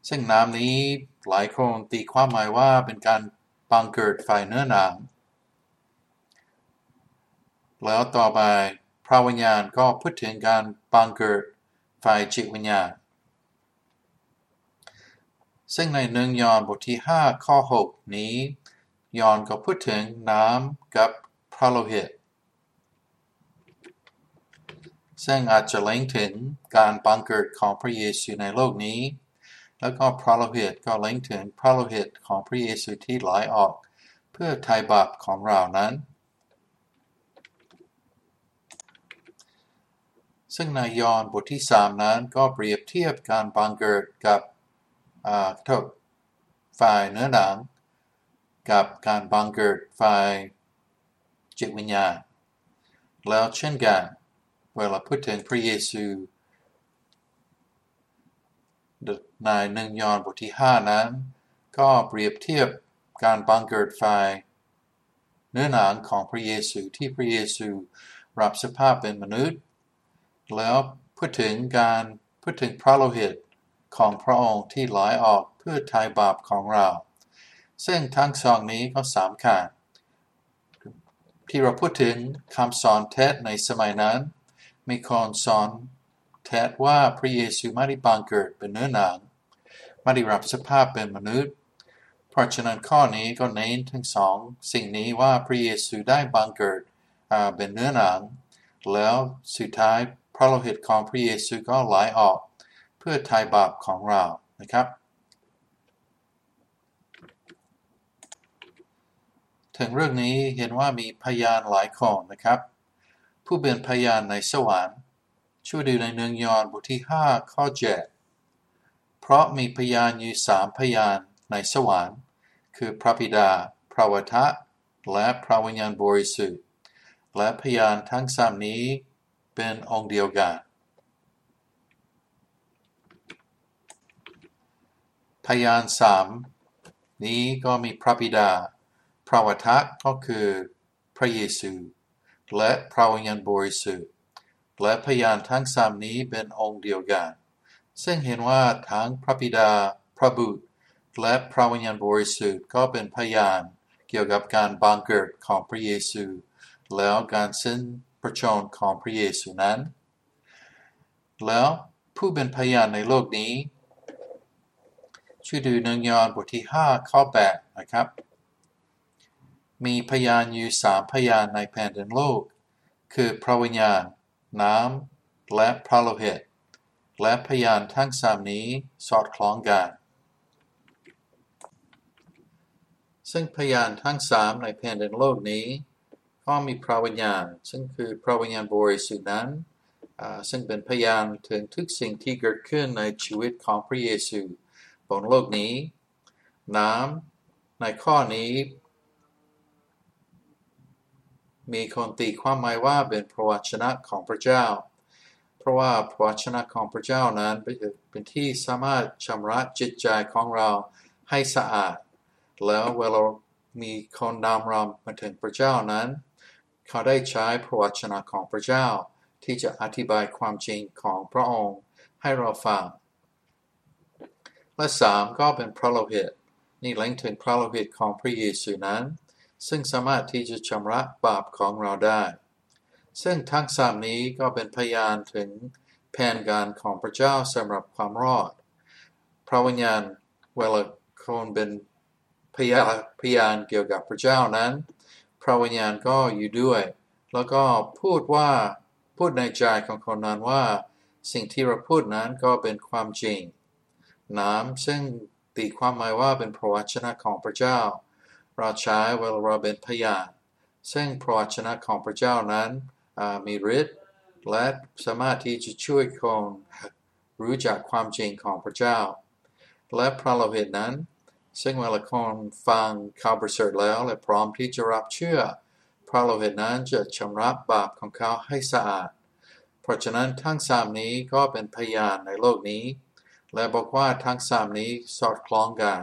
ซึ่งน้ำนี้หลายคนตีความหมายว่าเป็นการบังเกิดฝ่ายเนื้อหนังแล้วต่อไปพระวิญญาณก็พูดถึงการบังเกิดฝ่ายจิตวิญญาณซึ่งใน1 ยอห์นบทที่ 5 ข้อ 6 นี้ยอห์นก็พูดถึงน้ำกับพระโลหิตซึ่งอาจจะเล็งถึงการบังเกิดของพระเยซูในโลกนี้แล้วก็พระโลหิตก็เล็งถึงพระโลหิตของพระเยซูที่ไหลออกเพื่อไถ่บาปของเรานั้นซึ่งในยอห์นบทที่ 3 นั้นก็เปรียบเทียบการบังเกิดกับฝ่ายเนื้อหนังกับการบังเกิดฝ่ายจิตวิญญาณแล้วเช่นกันเวลาพูดถึงพระเยซูใน1 ยอห์นบทที่ 5 นั้นก็เปรียบเทียบการบังเกิดฝ่ายเนื้อหนังของพระเยซูที่พระเยซูรับสภาพเป็นมนุษย์แล้วพูดถึงพระโลหิตของพระองค์ที่ไหลออกเพื่อไถ่บาปของเราซึ่งทั้งสองนี้ก็สำคัญที่เราพูดถึงคำสอนเท็จในสมัยนั้นมีคนสอนเท็จว่าพระเยซูไม่ได้บังเกิดเป็นเนื้อหนังไม่ได้รับสภาพเป็นมนุษย์เพราะฉะนั้นข้อนี้ก็เน้นทั้งสองสิ่งนี้ว่าพระเยซูได้บังเกิดเป็นเนื้อหนังแล้วสุดท้ายพระโลหิตของพระเยซูก็ไหลออกเพื่อไถ่บาปของเรานะครับถึงเรื่องนี้เห็นว่ามีพยานหลายคนนะครับผู้เป็นพยานในสวรรค์ช่วยดูใน1 ยอห์นบทที่ 5 ข้อ 7เพราะมีพยานอยู่3 พยานในสวรรค์คือพระบิดาพระวจนะและพระวิญญาณบริสุทธิ์และพยานทั้ง3นี้เป็นองค์เดียวกันพยาน3นี้ก็มีพระบิดาพระวจนะก็คือพระเยซูและพระวิญญาณบริสุทธิ์และพยานทั้ง3นี้เป็นองค์เดียวกันซึ่งเห็นว่าทั้งพระบิดาพระบุตรและพระวิญญาณบริสุทธิ์ก็เป็นพยานเกี่ยวกับการบังเกิดของพระเยซูแล้วการสิ้นพระชนม์ของพระเยซูนั้นแล้วผู้เป็นพยานในโลกนี้ช่วยดู1 ยอห์นบทที่ 5 ข้อ 8 นะครับมีพยานอยู่3 พยานในแผ่นดินโลกคือพระวิญญาณน้ำและพระโลหิตและพยานทั้ง3นี้สอดคล้องกันซึ่งพยานทั้ง3ในแผ่นดินโลกนี้ก็มีพระวิญญาณซึ่งคือพระวิญญาณบริสุทธิ์นั้นซึ่งเป็นพยานถึงทุกสิ่งที่เกิดขึ้นในชีวิตของพระเยซูบนโลกนี้น้ำในข้อนี้มีคนตีความหมายว่าเป็นพระวจนะของพระเจ้าเพราะว่าพระวจนะของพระเจ้านั้นเป็นที่สามารถชำระจิตใจของเราให้สะอาดแล้วเวลามีคนนำเรามาถึงพระเจ้านั้นเขาได้ใช้พระวจนะของพระเจ้าที่จะอธิบายความจริงของพระองค์ให้เราฟังและ3ก็เป็นพระโลหิตนี่เล็งถึงพระโลหิตของพระเยซูนั้นซึ่งสามารถที่จะชำระบาปของเราได้ซึ่งทั้ง3นี้ก็เป็นพยานถึงแผนการของพระเจ้าสำหรับความรอดพระวิญญาณเวลาคนเป็นพยานเกี่ยวกับพระเจ้านั้นพระวิญญาณก็อยู่ด้วยแล้วก็พูดในใจของคนนั้นว่าสิ่งที่เราพูดนั้นก็เป็นความจริงน้ำซึ่งตีความหมายว่าเป็นพระวจนะของพระเจ้าเราใช้เวลาเราเป็นพยานซึ่งพระวจนะของพระเจ้านั้นมีฤทธิ์และสามารถที่จะช่วยคนรู้จักความจริงของพระเจ้าและพระโลหิตนั้นซึ่งเวลาคนฟังข่าวประเสริฐแล้วและพร้อมที่จะรับเชื่อพระโลหิตนั้นจะชำระบาปของเขาให้สะอาดเพราะฉะนั้นทั้ง3นี้ก็เป็นพยานในโลกนี้และบอกว่าทั้ง3นี้สอดคล้องกัน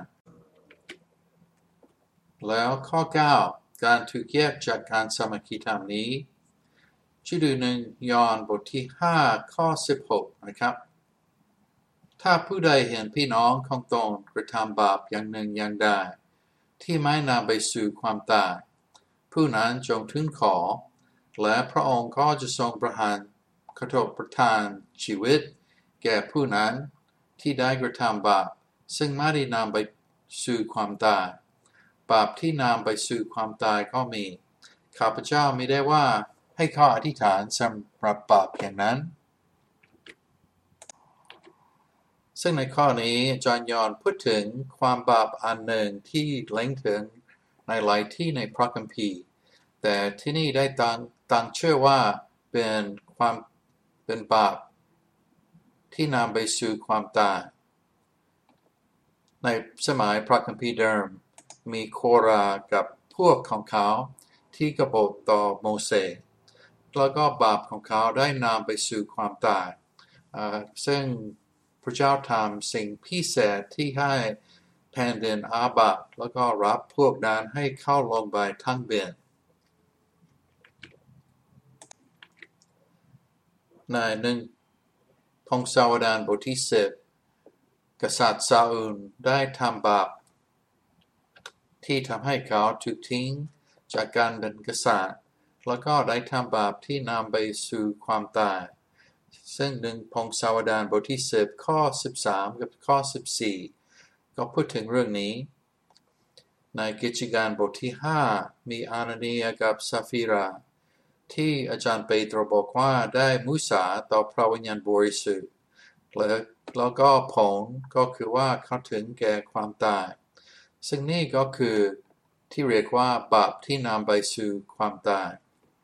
แล้วข้อ 9 การถูกแยกจากการสามัคคีธรรมนี้ช่วยดู1 ยอห์นบทที่ 5 ข้อ 16 นะครับถ้าผู้ใดเห็นพี่น้องของตนกระทำบาปอย่างหนึ่งอย่างใดที่ไม่นำไปสู่ความตายผู้นั้นจงทูลขอและพระองค์ก็จะทรงประทานชีวิตแก่ผู้นั้นที่ได้กระทำบาปซึ่งไม่ได้นำไปสู่ความตายบาปที่นำไปสู่ความตายก็มีข้าพเจ้ามิได้ว่าให้ข้ออธิษฐานสำหรับบาปอย่างนั้นซึ่งในข้อนี้อาจารย์ยอนพูดถึงความบาปอันหนึ่งที่เล็งถึงในหลายที่ในพระคัมภีร์แต่ที่นี่ได้ตั้งชื่อว่าเป็นบาปที่นำไปสู่ความตายในสมัยพระคัมภีร์เดิมมีโครากับพวกของเขาที่กบฏต่อโมเสสแล้วก็บาปของเขาได้นำไปสู่ความตายซึ่งพระเจ้าทำสิ่งพิเศษที่ให้แผ่นดินอาบัติแล้วก็รับพวกนั้นให้เข้าลงไปทั้งเป็นใน1 พงศาวดารบทที่10กษัตริย์ซาอูลได้ทำบาปที่ทำให้เขาถูกทิ้งจากการเป็นกษัตริย์แล้วก็ได้ทำบาปที่นำไปสู่ความตายซึ่ง1 พงศาวดารบทที่10ข้อ13กับข้อ14ก็พูดถึงเรื่องนี้ในกิจการบทที่5มีอานานียกับซาฟีราที่อาจารย์เปโตรบอกว่าได้มุสาต่อพระวิญญาณบริสุทธิ์แล้วก็ผลก็คือว่าเขาถึงแก่ความตายซึ่งนี่ก็คือที่เรียกว่าบาปที่นำไปสู่ความตาย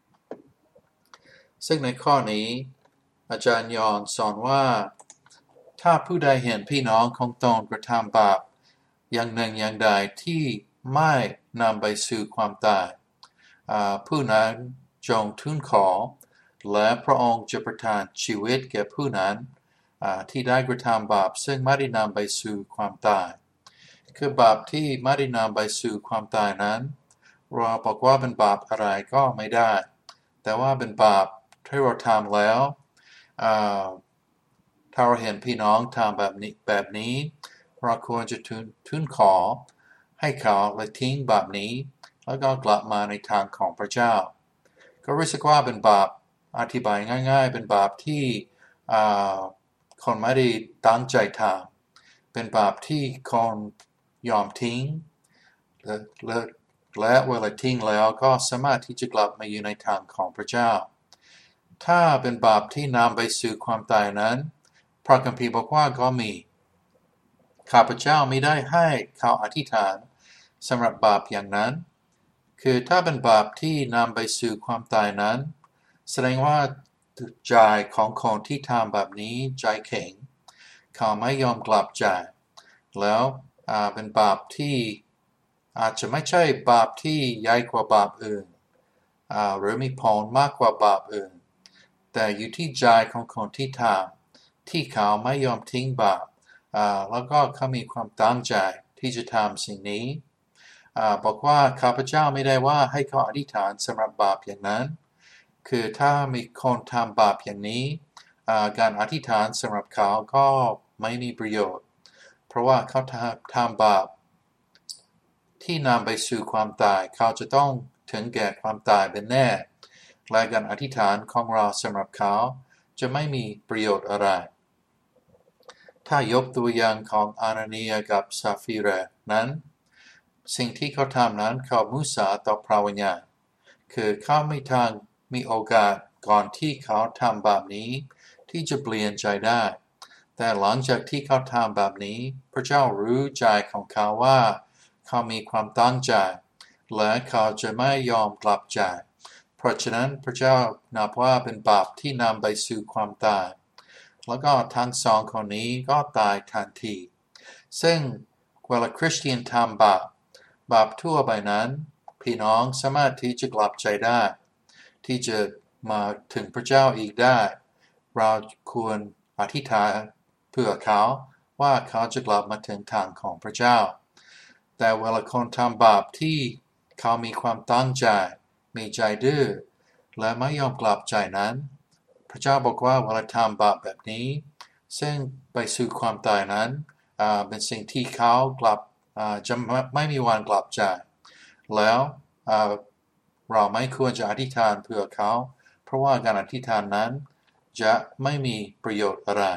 ซึ่งในข้อนี้อาจารย์ยอนสอนว่าถ้าผู้ใดเห็นพี่น้องของตนกระทำบาปอย่างหนึ่งอย่างใดที่ไม่นำไปสู่ความตายผู้นั้นจงทูลขอและพระองค์จะประทานชีวิตแก่ผู้นั้นที่ได้กระทำบาปซึ่งไม่ได้นำไปสู่ความตายคือบาปที่ไม่ได้นำไปสู่ความตายนั้นเราบอกว่าเป็นบาปอะไรก็ไม่ได้แต่ว่าเป็นบาปที่เราทำแล้วถ้าเราเห็นพี่น้องทำแบบนี้เราควรจะทูลขอให้เขาละทิ้งบาปนี้แล้วก็กลับมาในทางของพระเจ้าก็รู้สึกว่าเป็นบาปอธิบายง่ายๆเป็นบาปที่คนไม่ได้ตั้งใจทำเป็นบาปที่คนยอมทิ้งและเวลาทิ้งแล้วก็สามารถที่จะกลับมาอยู่ในทางของพระเจ้าถ้าเป็นบาปที่นำไปสู่ความตายนั้นพระคัมภีร์บอกว่าก็มีข้าพเจ้าไม่ได้ให้เขาอธิษฐานสำหรับบาปอย่างนั้นคือถ้าเป็นบาปที่นำไปสู่ความตายนั้นแสดงว่าใจของคนที่ทำแบบนี้ใจแข็งเขาไม่ยอมกลับใจแล้วเป็นบาปที่อาจจะไม่ใช่บาปที่ใหญ่กว่าบาปอื่นหรือมีผลมากกว่าบาปอื่นแต่อยู่ที่ใจของคนที่ทำที่เขาไม่ยอมทิ้งบาปแล้วก็เขามีความตั้งใจที่จะทำสิ่งนี้บอกว่าข้าพเจ้าไม่ได้ว่าให้เขาอธิษฐานสำหรับบาปอย่างนั้นคือถ้ามีคนทำบาปอย่างนี้การอธิษฐานสำหรับเขาก็ไม่มีประโยชน์เพราะว่าเขาทำบาปที่นำไปสู่ความตายเขาจะต้องถึงแก่ความตายเป็นแน่และการอธิษฐานของเราสำหรับเขาจะไม่มีประโยชน์อะไรถ้ายกตัวอย่างของอานานียกับซาฟีรานั้นสิ่งที่เขาทำนั้นเขามุสาต่อพระวิญญาณคือเขาไม่ทางมีโอกาสก่อนที่เขาทำแบบนี้ที่จะเปลี่ยนใจได้แต่หลังจากที่เขาทำแบบนี้พระเจ้ารู้ใจของเขาว่าเขามีความตั้งใจและเขาจะไม่ยอมกลับใจเพราะฉะนั้นพระเจ้านับว่าเป็นบาปที่นำไปสู่ความตายแล้วก็ทั้งสองคนนี้ก็ตายทันทีซึ่งเวลาคริสเตียนทำบาปทั่วไปนั้นพี่น้องสามารถที่จะกลับใจได้ที่จะมาถึงพระเจ้าอีกได้เราควรอธิษฐานเพื่อเขาว่าเขาจะกลับมาถึงทางของพระเจ้าแต่เวลาคนทำบาปที่เขามีความตั้งใจมีใจดื้อและไม่ยอมกลับใจนั้นพระเจ้าบอกว่าเวลาทำบาปแบบนี้ซึ่งไปสู่ความตายนั้นเป็นสิ่งที่เขากลับจะไม่มีวันกลับใจแล้วเราไม่ควรจะอธิษฐานเพื่อเขาเพราะว่าการอธิษฐานนั้นจะไม่มีประโยชน์อะไร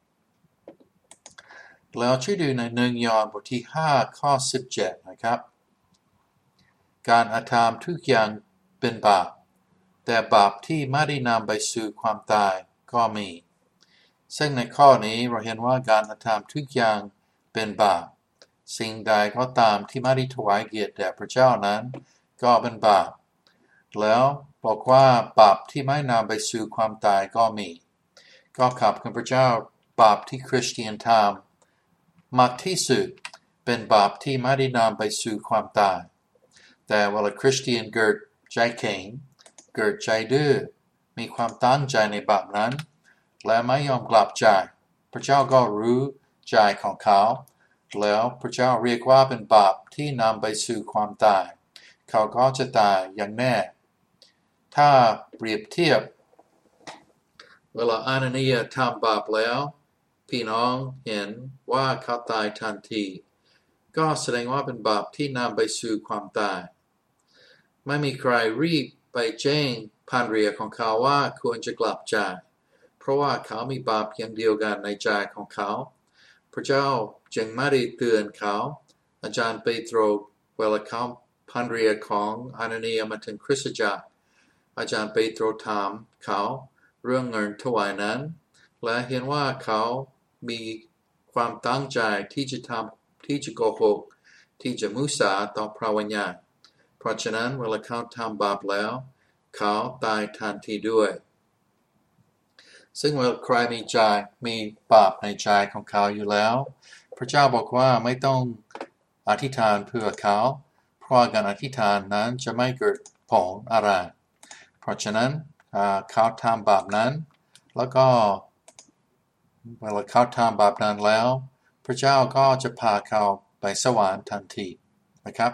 แล้วช่วยดูใน1 ยอห์นบทที่5ข้อ17นะครับการอธรรมทุกอย่างเป็นบาปแต่บาปที่ไม่ได้นำไปสู่ความตายก็มีซึ่งในข้อนี้เราเห็นว่าการอธรรมทุกอย่างเป็นบาปสิ่งใดก็ตามที่ไม่ได้ถวายเกียรติแด่พระเจ้านั้นก็เป็นบาปแล้วบอกว่าบาปที่ไม่นำไปสู่ความตายก็มีก็ขับกับพระเจ้าบาปที่คริสเตียนทำมากที่สุดเป็นบาปที่ไม่ได้นำไปสู่ความตายแต่เวลาคริสเตียนเกิดใจแข็งเกิดใจดื้อมีความตั้งใจในบาปนั้นและไม่ยอมกลับใจพระเจ้าก็รู้ใจของเขาแล้วพระเจ้าเรียกว่าเป็นบาปที่นำไปสู่ความตายเขาก็จะตายอย่างแน่ถ้าเปรียบเทียบเวลาอานานียทำบาปแล้วพี่น้องเห็นว่าเขาตายทันทีก็แสดงว่าเป็นบาปที่นำไปสู่ความตายไม่มีใครรีบไปแจ้งภรรยาของเขาว่าควรจะกลับใจเพราะว่าเขามีบาปอย่างเดียวกันในใจของเขาพระเจ้าจึงไม่ได้เตือนเขาอาจารย์เปโตรเวลาเขาภรรยาของอานานียมาถึงคริสตจักรอาจารย์เปโตรถามเขาเรื่องเงินถวายนั้นและเห็นว่าเขามีความตั้งใจที่จะโกหกที่จะมุสาต่อพระวิญญาณเพราะฉะนั้นเวลาเขาทำบาปแล้วเขาตายทันทีด้วยซึ่งเวลาใครมีบาปในใจของเขาอยู่แล้วพระเจ้าบอกว่าไม่ต้องอธิษฐานเพื่อเขาเพราะการอธิษฐานนั้นจะไม่เกิดผลอะไรเพราะฉะนั้นเขาทำบาปนั้นแล้วก็เวลาเขาทำบาปนั้นแล้วพระเจ้าก็จะพาเขาไปสวรรค์ทันทีนะครับ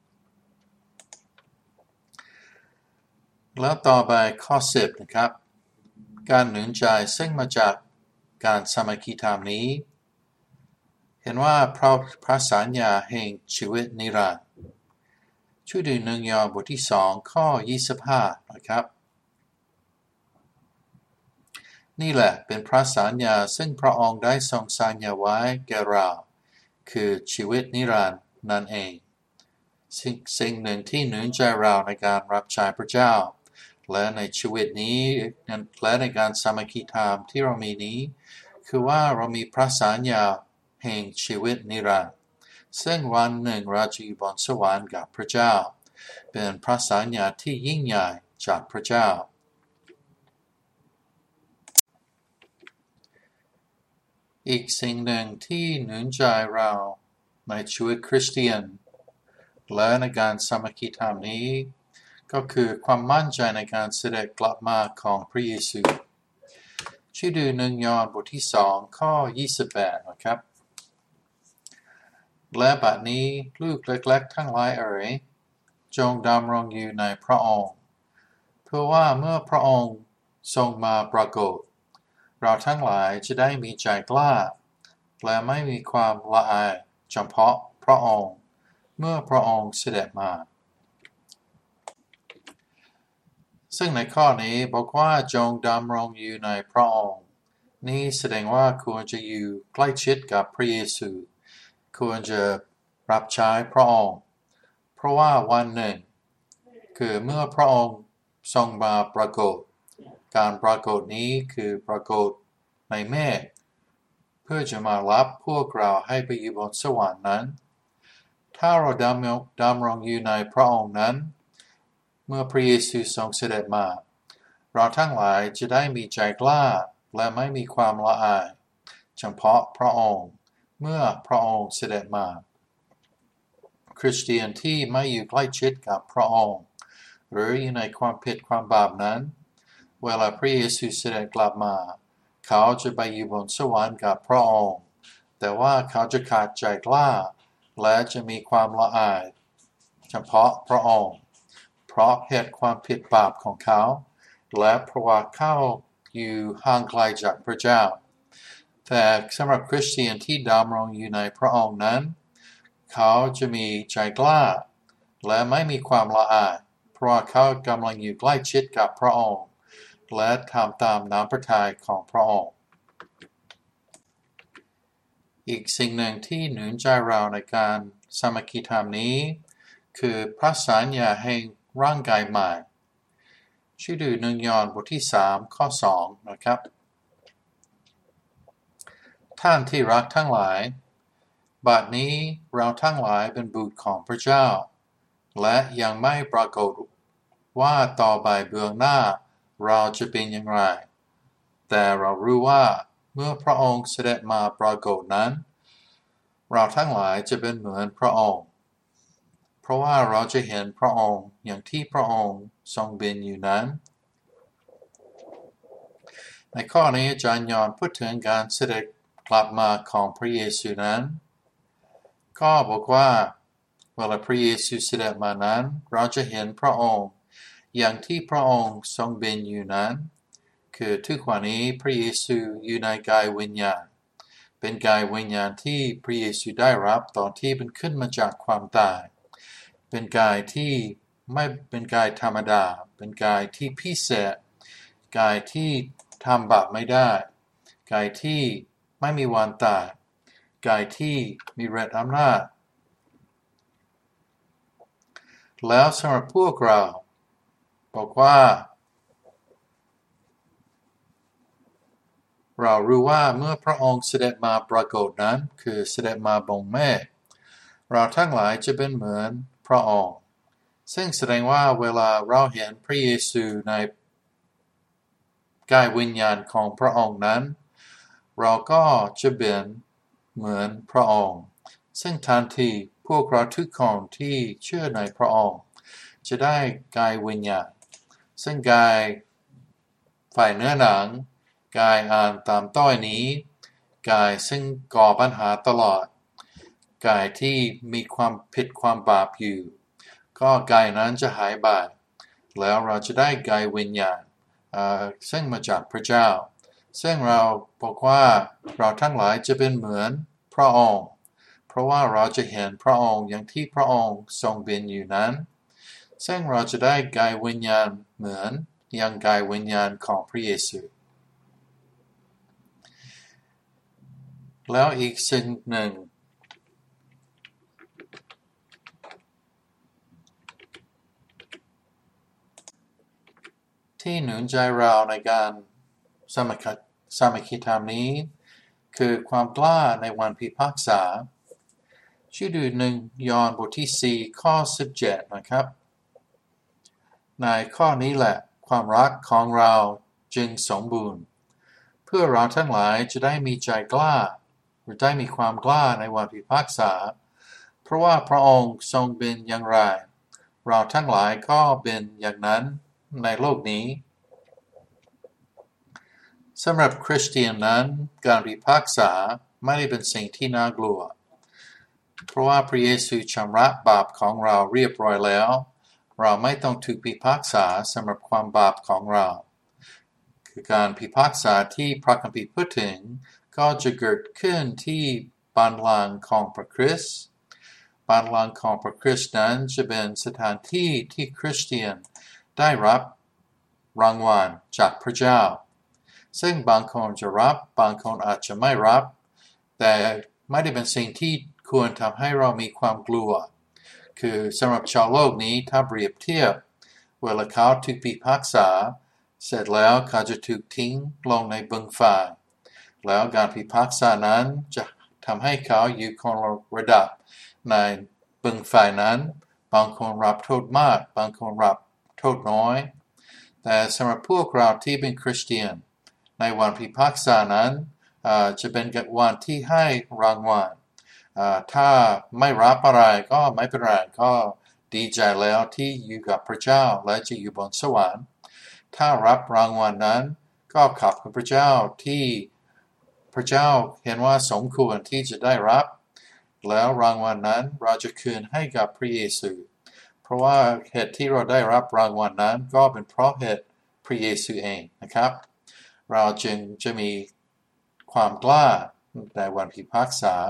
แล้วต่อไปข้อ10นะครับการหนุนใจซึ่งมาจากการสามัคคีธรรมนี้เห็นว่าพระสัญญาแห่งชีวิตนิรันดร์ช่วยดู1 ยอห์นบทที่2ข้อ25นะครับนี่แหละเป็นพระสัญญาซึ่งพระองค์ได้ทรงสัญญาไว้แก่เราคือชีวิตนิรันดร์นั่นเองสิ่งหนึ่งที่หนุนใจเราในการรับใช้พระเจ้าและในชีวิตนี้และในการสามัคคีธรรมที่เรามีนี้คือว่าเรามีพระสัญญาแห่งชีวิตนิรันดร์ซึ่งวันหนึ่งเราจะอยู่บนสวรรค์กับพระเจ้าเป็นพระสัญญาที่ยิ่งใหญ่จากพระเจ้าอีกสิ่งหนึ่งที่หนุนใจเราในชีวิตคริสเตียนและในการสามัคคีธรรมนี้ก็คือความมั่นใจในการเสด็จกลับมาของพระเยซูช่วยดู1 ยอห์นบทที่2ข้อ28นะครับและบัดนี้ลูกเล็กๆทั้งหลายจงดำรงอยู่ในพระองค์เพื่อว่าเมื่อพระองค์ทรงมาปรากฏเราทั้งหลายจะได้มีใจกล้าและไม่มีความละอายเฉพาะพระองค์เมื่อพระองค์เสด็จมาซึ่งในข้อนี้บอกว่าจงดำรงอยู่ในพระองค์นี่แสดงว่าควรจะอยู่ใกล้ชิดกับพระเยซูควรจะรับใช้พระองค์เพราะว่าวันหนึ่งคือเมื่อพระองค์ทรงมาปรากฏการปรากฏนี้คือปรากฏในเมฆเพื่อจะมารับพวกเราให้ไปอยู่บนสวรรค์นั้นถ้าเราดำรงอยู่ในพระองค์นั้นเมื่อพระเยซูทรงเสด็จมาเราทั้งหลายจะได้มีใจกล้าและไม่มีความละอายเฉพาะพระองค์เมื่อพระองค์เสด็จมาคริสเตียนที่ไม่อยู่ใกล้ชิดกับพระองค์หรืออยู่ในความผิดความบาปนั้นเวลาพระเยซูเสด็จกลับมาเขาจะไปอยู่บนสวรรค์กับพระองค์แต่ว่าเขาจะขาดใจกล้าและจะมีความละอายเฉพาะพระองค์เพราะเหตุความผิดบาปของเขาและเพราะว่าเขาอยู่ห่างไกลจากพระเจ้าแต่สำหรับคริสเตียนที่ดำรงอยู่ในพระองค์นั้นเขาจะมีใจกล้าและไม่มีความละอายเพราะเขากำลังอยู่ใกล้ชิดกับพระองค์และทำตามน้ำพระทัยของพระองค์อีกสิ่งหนึ่งที่หนุนใจเราในการสามัคคีธรรมนี้คือพระสัญญาแห่งร่างกายใหม่ชื่อดู1 ยอห์นบทที่ 3 ข้อ 2 นะครับท่านที่รักทั้งหลายบัดนี้เราทั้งหลายเป็นบุตรของพระเจ้าและยังไม่ปรากฏว่าต่อไปเบื้องหน้าเราจะเป็นอย่างไรแต่เรารู้ว่าเมื่อพระองค์เสด็จมาปรากฏนั้นเราทั้งหลายจะเป็นเหมือนพระองค์เพราะว่าเราจะเห็นพระองค์อย่างที่พระองค์ทรงเป็นอยู่นั้นในข้อนี้อาจารย์ยอห์นพูดถึงการเสด็จกลับมาของพระเยซูนั้นก็บอกว่าเวลาพระเยซูเสด็จมานั้นเราจะเห็นพระองค์อย่างที่พระองค์ทรงเป็นอยู่นั้นคือทุกวันนี้พระเยซูอยู่ในกายวิญญาณเป็นกายวิญญาณที่พระเยซูได้รับตอนที่เป็นขึ้นมาจากความตายเป็นกายที่ไม่เป็นกายธรรมดาเป็นกายที่พิเศษกายที่ทำบาปไม่ได้กายที่ไม่มีวันตายกายที่มีฤทธิ์อำนาจแล้วสำหรับพวกเราบอกว่าเรารู้ว่าเมื่อพระองค์เสด็จมาปรากฏนั้นคือเสด็จมาบนเมฆเราทั้งหลายจะเป็นเหมือนพระองค์ซึ่งแสดงว่าเวลาเราเห็นพระเยซูในกายวิญญาณของพระองค์นั้นเราก็จะเป็นเหมือนพระองค์ซึ่งทันทีพวกเราทุกคนที่เชื่อในพระองค์จะได้กายวิญญาณซึ่งกายฝ่ายเนื้อหนังกายอ่านตามต้อยนี้กายซึ่งก่อปัญหาตลอดกายที่มีความผิดความบาปอยู่ก็กายนั้นจะหายไปแล้วเราจะได้กายวิญญาณซึ่งมาจากพระเจ้าซึ่งเราบอกว่าเราทั้งหลายจะเป็นเหมือนพระองค์เพราะว่าเราจะเห็นพระองค์อย่างที่พระองค์ทรงเป็นอยู่นั้นซึ่งเราจะได้กายวิญญาณเหมือนอย่างกายวิญญาณของพระเยซูแล้วอีกสิ่งหนึ่งที่หนุนใจเราในการสามัคคีธรรมนี้คือความกล้าในวันพิพากษาชื่อดู1 ยอห์นบทที่ 4 ข้อ 17 นะครับในข้อนี้แหละความรักของเราจึงสมบูรณ์เพื่อเราทั้งหลายจะได้มีใจกล้าหรือได้มีความกล้าในวันพิพากษาเพราะว่าพระองค์ทรงเป็นอย่างไรเราทั้งหลายก็เป็นอย่างนั้นในโลกนี้สำหรับคริสเตียนนั้นการพิพากษาไม่ได้เป็นสิ่งที่น่ากลัวเพราะว่าพระเยซูชำระบาปของเราเรียบร้อยแล้วเราไม่ต้องถูกพิพากษาสำหรับความบาปของเราคือการพิพากษาที่พระคัมภีร์พูดถึงก็จะเกิดขึ้นที่บัลลังก์ของพระคริสต์บัลลังก์ของพระคริสต์นั้นจะเป็นสถานที่ที่คริสเตียนได้รับรางวัลจากพระเจ้าซึ่งบางคนจะรับบางคนอาจจะไม่รับแต่ไม่ได้เป็นสิ่งที่ควรทำให้เรามีความกลัวคือสำหรับชาวโลกนี้ถ้าเปรียบเทียบเวลาเขาถูกพิพากษาเสร็จแล้วเขาจะถูกทิ้งลงในบึงไฟแล้วการพิพากษานั้นจะทำให้เขาอยู่คนละระดับในบึงไฟนั้นบางคนรับโทษมากบางคนรับโทษน้อยแต่สำหรับพวกเราที่เป็นคริสเตียนในวันพิพากษานั้นจะเป็นวันที่ให้รางวัลถ้าไม่รับอะไรก็ไม่เป็นไรก็ดีใจแล้วที่อยู่กับพระเจ้าและจะอยู่บนสวรรค์ถ้ารับรางวัลนั้นก็ขอบคุณพระเจ้าที่พระเจ้าเห็นว่าสมควรที่จะได้รับแล้วรางวัลนั้นเราจะคืนให้กับพระเยซูเพราะว่าเหตุที่เราได้รับรางวัลนั้นก็เป็นเพราะเหตุพระเยซูเองนะครับเราจึงจะมีความกล้าในวันพิพากษา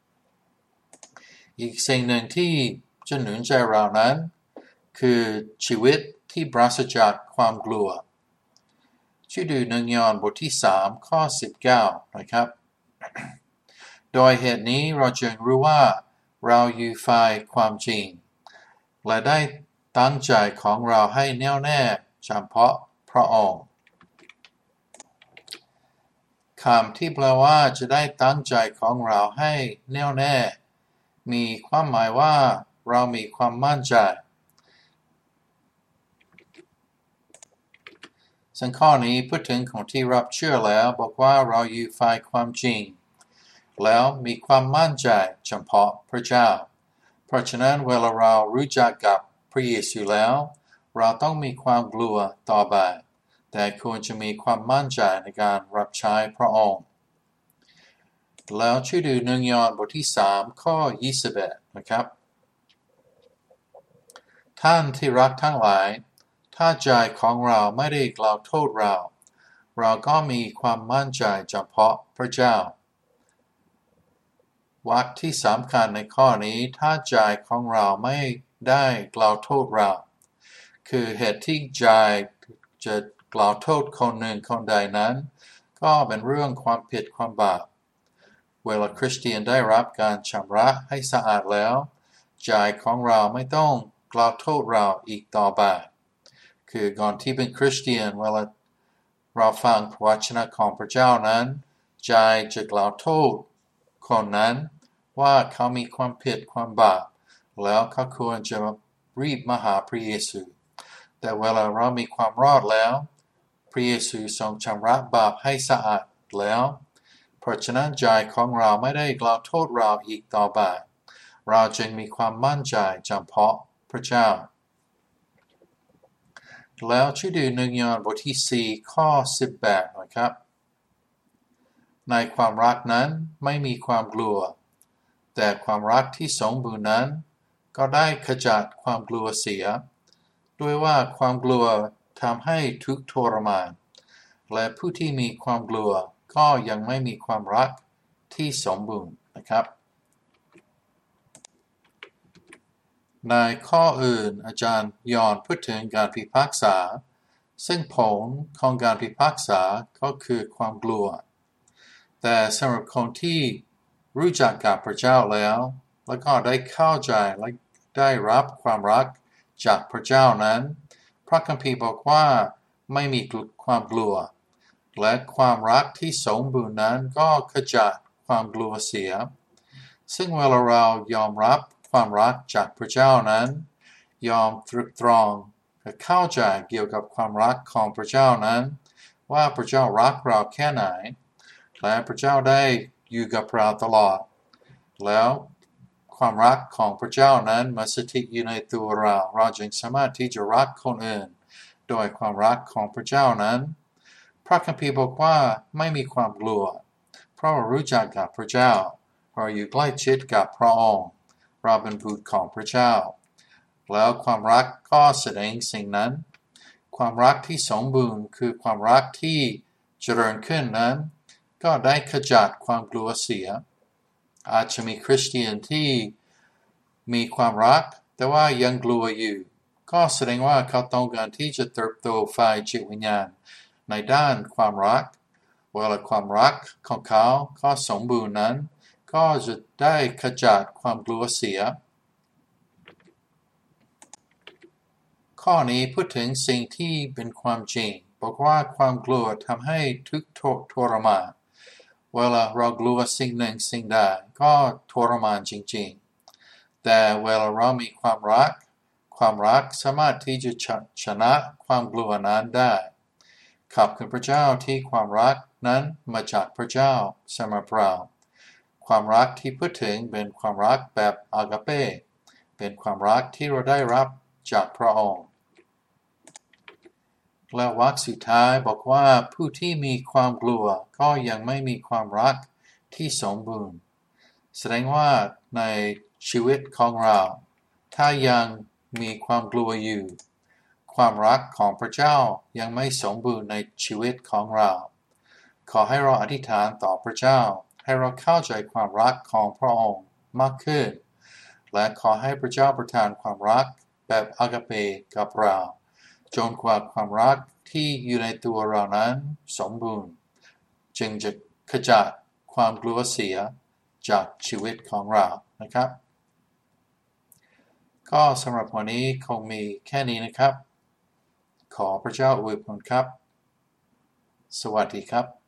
อีกสิ่งหนึ่งที่จะหนุนใจเรานั้นคือชีวิตที่ปราศจากความกลัวช่วยดูหนึ่งยอห์นบทที่3ข้อ19นะครับโดยเหตุนี้เราจึงรู้ว่าเราอยู่ฝ่ายความจริงและได้ตั้งใจของเราให้แน่วแน่เฉพาะพระองค์คำที่แปลว่าจะได้ตั้งใจของเราให้แน่วแน่มีความหมายว่าเรามีความมั่นใจซึ่งข้อนี้พูดถึงคนที่รับเชื่อแล้วบอกว่าเราอยู่ฝ่ายความจริงแล้วมีความมั่นใจเฉพาะพระเจ้าเพราะฉะนั้นเวลาเรารู้จักกับพระเยซูแล้วเราต้องมีความกลัวต่อไปแต่ควรจะมีความมั่นใจในการรับใช้พระองค์แล้วช่วยดูหนึ่งยอห์นบทที่3ข้อ21นะครับท่านที่รักทั้งหลายถ้าใจของเราไม่ได้กล่าวโทษเราก็มีความมั่นใจเฉพาะพระเจ้าวรรคที่สำคัญในข้อนี้ถ้าใจของเราไม่ได้กล่าวโทษเราคือเหตุที่ใจจะกล่าวโทษคนหนึ่งคนใดนั้นก็เป็นเรื่องความผิดความบาปเวลาคริสเตียนได้รับการชำระให้สะอาดแล้วใจของเราไม่ต้องกล่าวโทษเราอีกต่อไปคือก่อนที่เป็นคริสเตียนเวลาเราฟังพระวจนะของพระเจ้านั้นใจจะกล่าวโทษคนนั้นว่าเขามีความผิดความบาปแล้วเขาควรจะรีบมาหาพระเยซูแต่เวลาเรามีความรอดแล้วพระเยซูทรงชำระบาปให้สะอาดแล้วเพราะฉะนั้นใจของเราไม่ได้กล่าวโทษเราอีกต่อไปเราจึงมีความมั่นใจเฉพาะพระเจ้าแล้วช่วยดูหนึ่งยอห์นบทที่4ข้อ18นะครับในความรักนั้นไม่มีความกลัวแต่ความรักที่สมบูรณ์นั้นก็ได้ขจัดความกลัวเสียด้วยว่าความกลัวทำให้ทุกข์ทรมานและผู้ที่มีความกลัวก็ยังไม่มีความรักที่สมบูรณ์นะครับในข้ออื่นอาจารย์ยอห์นพูดถึงการพิพากษาซึ่งผลของการพิพากษาก็คือความกลัวแต่สำหรับคนที่รู้จักกับพระเจ้าแล้วก็ได้เข้าใจและได้รับความรักจากพระเจ้านั้นพระคัมภีร์บอกว่าไม่มีความกลัวและความรักที่สมบูรณ์นั้นก็ขจัดความกลัวเสียซึ่งเวลาเรายอมรับความรักจากพระเจ้านั้นยอมตรึกตรองเข้าใจเกี่ยวกับความรักของพระเจ้านั้นว่าพระเจ้ารักเราแค่ไหนและพระเจ้าได้อยู่กับเราตลอดแล้วความรักของพระเจ้านั้นมาสถิตอยู่ในตัวเราจึงสามารถที่จะรักคนอื่นโดยความรักของพระเจ้านั้นพระคัมภีร์บอกว่าไม่มีความกลัวเพราะเรารู้จักกับพระเจ้าเราอยู่ใกล้ชิดกับพระองค์เราเป็นบุตรของพระเจ้าแล้วความรักก็แสดงสิ่งนั้นความรักที่สมบูรณ์คือความรักที่เจริญขึ้นนั้นก็ได้ขจัดความกลัวเสียอาจจะมีคริสเตียนที่มีความรักแต่ว่ายังกลัวอยู่ก็แสดงว่าเขาต้องการที่จะเติบโตฝ่ายจิตวิญญาณในด้านความรักเวลาความรักของเขาก็สมบูรณ์นั้นก็จะได้ขจัดความกลัวเสียข้อนี้พูดถึงสิ่งที่เป็นความจริงบอกว่าความกลัวทำให้ทุกข์ทรมานเวลาเรากลัวสิ่งหนึ่งสิ่งใดก็ทรมานจริงๆแต่เวลาเรามีความรักสามารถที่จะชนะความกลัวนั้นได้ขอบคุณพระเจ้าที่ความรักนั้นมาจากพระเจ้าสำหรับเราความรักที่พูดถึงเป็นความรักแบบอากาเปเป็นความรักที่เราได้รับจากพระองค์และวรรคสุดท้ายบอกว่าผู้ที่มีความกลัวก็ยังไม่มีความรักที่สมบูรณ์แสดงว่าในชีวิตของเราถ้ายังมีความกลัวอยู่ความรักของพระเจ้ายังไม่สมบูรณ์ในชีวิตของเราขอให้เราอธิษฐานต่อพระเจ้าให้เราเข้าใจความรักของพระองค์มากขึ้นและขอให้พระเจ้าประทานความรักแบบอากาเปกับเราจนกว่าความรักที่อยู่ในตัวเรานั้นสมบูรณ์จึงจะขจัดความกลัวเสียจากชีวิตของเรานะครับก็สำหรับวันนี้คงมีแค่นี้นะครับขอพระเจ้าอวยพรครับสวัสดีครับ